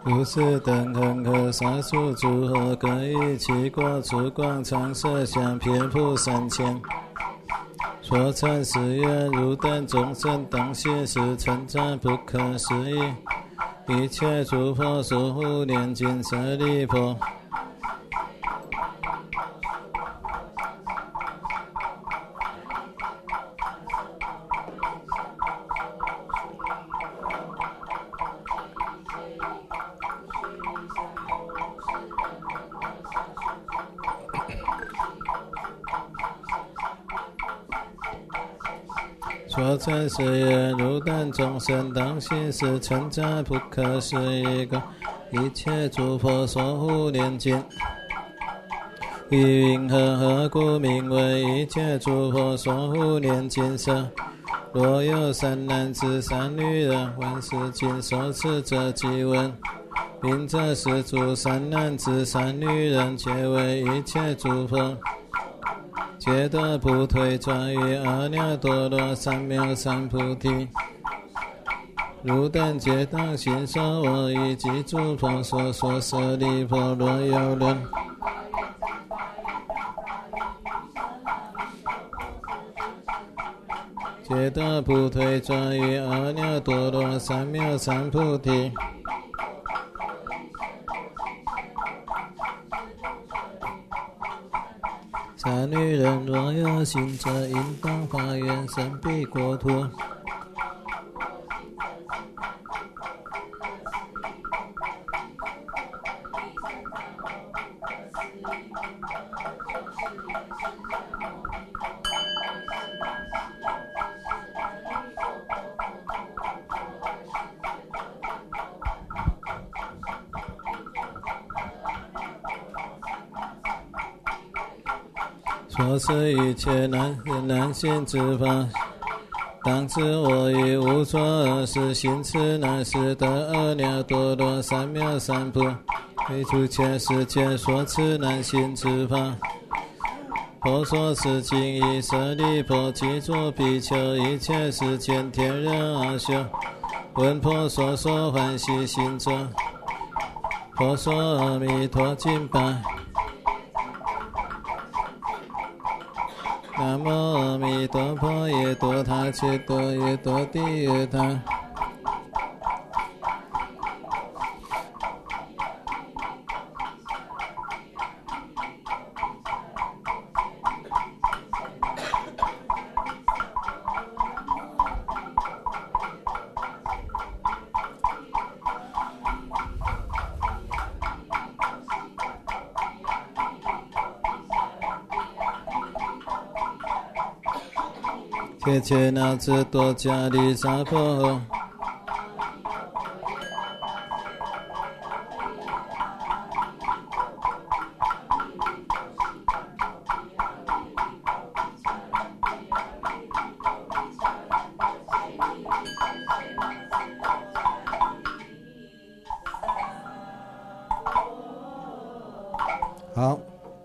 如是等恒河沙数诸河，各以其国出广长舌相，遍覆三千。所参是愿如等众生当心是称赞不可思议。一切诸佛所护念经舍利弗。所参是愿如等众生当心是称赞不可思议故，一切诸佛所护念经。于云何何故名为一切诸佛所护念经舍？若有三男子三女人闻是经所持者即闻，并者是诸三男子三女人皆为一切诸佛皆得不退转于阿耨多罗三藐三菩提。如等皆当信受我以及诸佛所说舍利弗，若有人皆得不退转于阿耨多罗三藐三菩提。三女人若有行者，应当发愿生彼国土。所持一切难难行之法，当知我以无所二事行持难事得阿耨多罗三藐三菩提。诸切世界所持难行之法，佛所持经义舍利弗，即诸比丘一切世间天人阿修，闻佛所说欢喜心者，佛说阿弥陀经拜。南无阿弥陀佛，耶多他切多耶多地耶他。切切那智多迦利萨婆。好，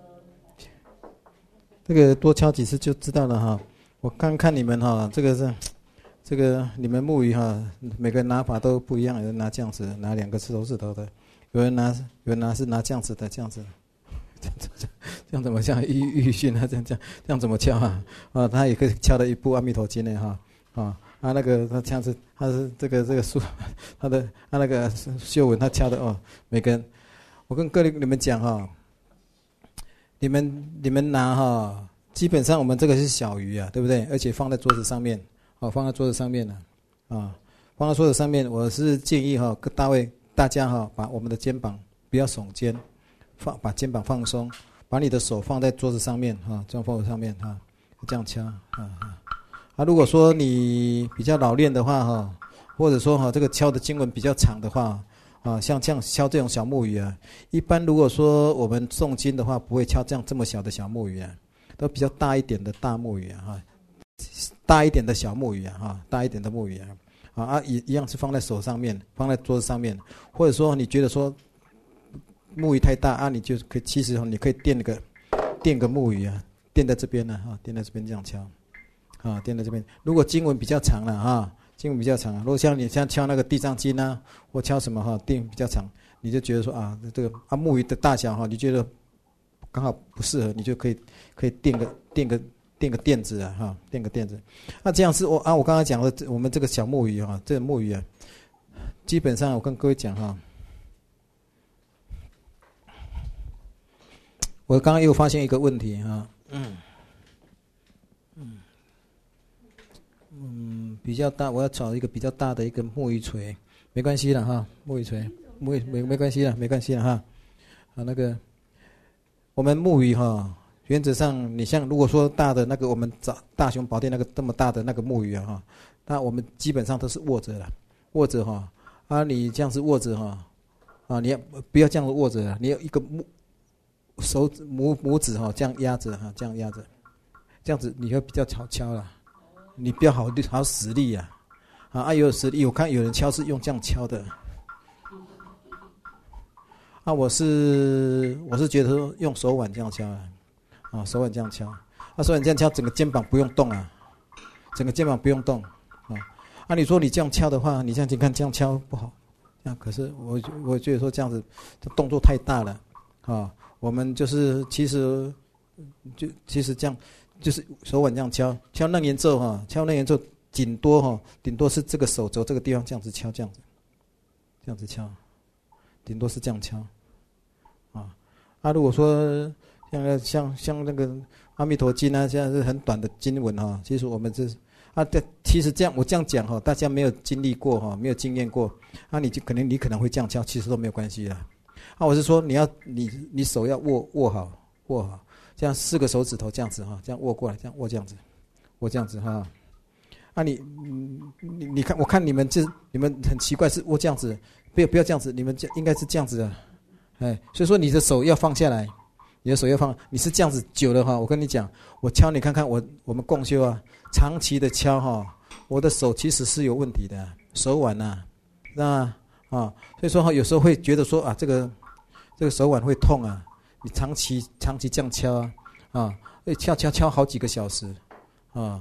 这个多敲几次就知道了哈。我刚看你们哈，这个是，这个你们木鱼哈，每个人拿法都不一样，有人拿这样子，拿两个手指头的，有人拿，有人拿是拿这样子的，这样子，这样这样怎么像玉玉训啊？这样这样这样怎么敲啊？啊，他也可以敲的一部《阿弥陀经》呢哈，啊啊那个他这样子，他是这个这个书，他的他那个修文他敲的哦，每个人，我跟各位你们讲哈，你们你们拿哈。基本上我们这个是小鱼啊，对不对？而且放在桌子上面，哦，放在桌子上面呢，啊，放在桌子上面。我是建议哈，各大位大家哈，把我们的肩膀不要耸肩，放把肩膀放松，把你的手放在桌子上面哈，这样放在上面哈，这样敲啊啊。啊，如果说你比较老练的话哈，或者说哈这个敲的经文比较长的话啊，像这样敲这种小木鱼啊，一般如果说我们诵经的话，不会敲这样这么小的小木鱼啊。都比较大一点的大木鱼啊，哈，大一点的小木鱼啊，哈，大一点的木鱼啊，啊啊，一一样是放在手上面，放在桌子上面，或者说你觉得说木鱼太大啊，你就可以，其实你可以垫个垫个木鱼啊，垫在这边呢，哈，垫在这边这样敲，啊，垫在这边。如果经文比较长了哈，经文比较长，如果像你像敲那个地藏经啊，或敲什么哈，定比较长， 你就觉得说啊，这个啊木鱼的大小哈，你觉得刚好不适合，你就可以可以垫个垫个垫个垫子啊哈，垫个垫子。那这样是我啊，我刚才讲的，我们这个小木鱼哈，这个木鱼啊，基本上我跟各位讲哈，我刚刚又发现一个问题哈，嗯嗯嗯，比较大，我要找一个比较大的一个木鱼锤，没关系了哈，木鱼锤，木鱼没没关系了，没关系了哈，啊那个。我们木鱼哈，原则上你像如果说大的那个我们找大雄宝殿那个这么大的那个木鱼啊哈，那我们基本上都是握着了，握着哈啊你这样子握着哈啊你要不要这样子握着，你要一个木手指拇拇指哈这样压着哈，这样压着，这样子你会比较好敲了，你比较好好使力啊啊啊有实力，我看有人敲是用这样敲的。啊，我是我是觉得说用手腕这样敲啊，啊手腕这样敲，啊手腕这样敲，整个肩膀不用动啊，整个肩膀不用动啊。啊，你说你这样敲的话，你这样你看这样敲不好，这样可是我我觉得说这样子，这动作太大了啊。我们就是其实就其实这样就是手腕这样敲，敲楞严咒哈，敲楞严咒顶多哈，顶多是这个手肘这个地方这样子敲，这样子，这样子敲。顶多是这样敲，啊，啊，如果说像像像那个《阿弥陀经》啊，现在是很短的经文哈，其实我们这啊，其实这样我这样讲哈，大家没有经历过哈，没有经验过，啊，你就可能你可能会这样敲，其实都没有关系的。啊，我是说你要你你手要握握好握好，这样四个手指头这样子哈，这样握过来，这样握这样子，握这样子哈。啊你，你你你看，我看你们这你们很奇怪，是握这样子。不要不要这样子，你们这应该是这样子的，哎，所以说你的手要放下来，你的手要放，你是这样子久了哈，我跟你讲，我敲你看看，我我们共修啊，长期的敲哈，我的手其实是有问题的，手腕呐、啊，那啊，所以说哈，有时候会觉得说啊，这个这个手腕会痛啊，你长期长期这样敲啊，啊，敲敲敲好几个小时，啊。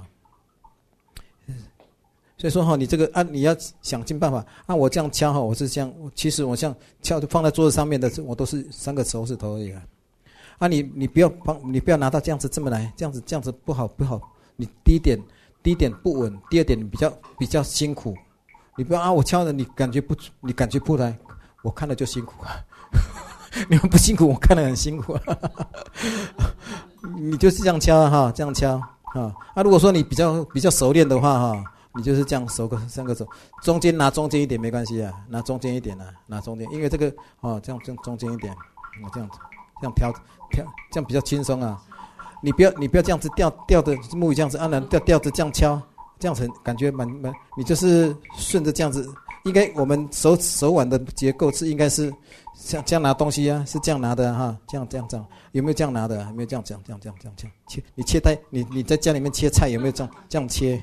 所以说哈，你这个啊，你要想尽办法。按、啊、我这样敲哈，我是这样，其实我像敲放在桌子上面的，我都是三个手指头而已啊。啊你，你你不要帮，你不要拿到这样子这么来，这样子这样子不好不好。你第一点第一点不稳，第二点你比较比较辛苦。你不要啊，我敲的你感觉不，你感觉不来，我看了就辛苦啊。你们不辛苦，我看了很辛苦啊。你就是这样敲啊哈，这样敲啊。啊，如果说你比较比较熟练的话哈。你就是这样手个三个手，中间拿中间一点没关系啊，拿中间一点啊，拿中间，因为这个哦，这样这样中间一点，我这样子，这样挑挑，这样比较轻松啊。你不要你不要这样子吊吊着木鱼这样子，按然吊吊着这样敲，这样子感觉蛮蛮，你就是顺着这样子，应该我们手手腕的结构是应该是像这样拿东西啊，是这样拿的哈，这样这样这样，有没有这样拿的？有没有这样这样这样这样这样这样切？你切菜，你你在家里面切菜有没有这样这样切？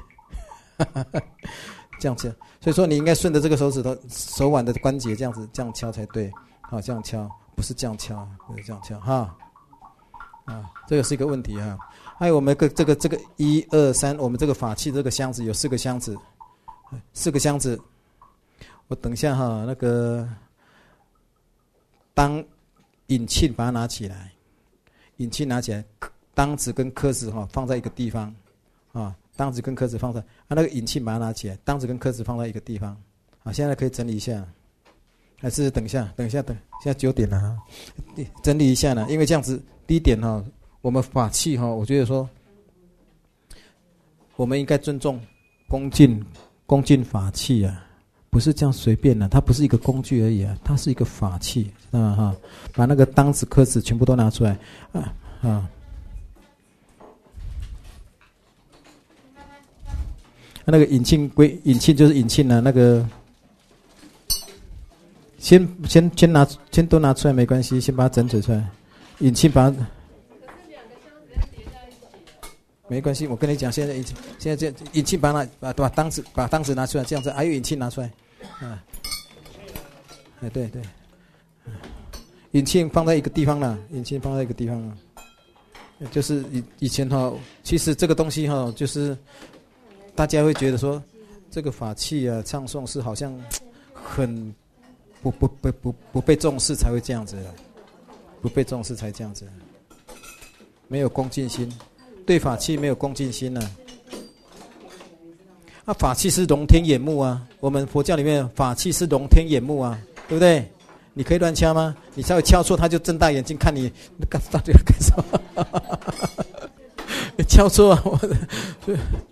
这样切，所以说你应该顺着这个手指头、手腕的关节这样子这样敲才对。好，这样敲，不是这样敲，不是这样敲哈。啊，这个是一个问题哈。还有我们个这个这个一二三，我们这个法器这个箱子有四个箱子，四个箱子。我等一下哈，那个当引磬把它拿起来，引磬拿起来，当子跟科子哈放在一个地方啊。当子跟科子放在啊，那个引磬把它拿起来，当子跟科子放在一个地方。啊，现在可以整理一下，还是等一下？等一下，等，现在九点了哈，整理一下呢。因为这样子，第一点哈，我们法器哈，我觉得说，我们应该尊重、恭敬、恭敬法器啊，不是这样随便的，它不是一个工具而已啊，它是一个法器，知道吗？哈，把那个当子、科子全部都拿出来啊啊。那个引磬归引磬就是引磬啊，那个先先先拿先都拿出来没关系，先把它整理出来。引磬把它，没关系，我跟你讲，现在引磬现在这引磬把它把把当子把当子拿出来，这样子还有引磬拿出来，啊，哎对对，引磬放在一个地方了，引磬放在一个地方了，就是以以前哈，其实这个东西哈，就是大家会觉得说，这个法器啊，唱诵是好像很不不不不不被重视才会这样子的，不被重视才这样子，没有恭敬心，对法器没有恭敬心呢、啊。啊，法器是龙天眼目啊，我们佛教里面法器是龙天眼目啊，对不对？你可以乱敲吗？你稍微敲错，他就睁大眼睛看你，那到底要干什么？你敲错啊！我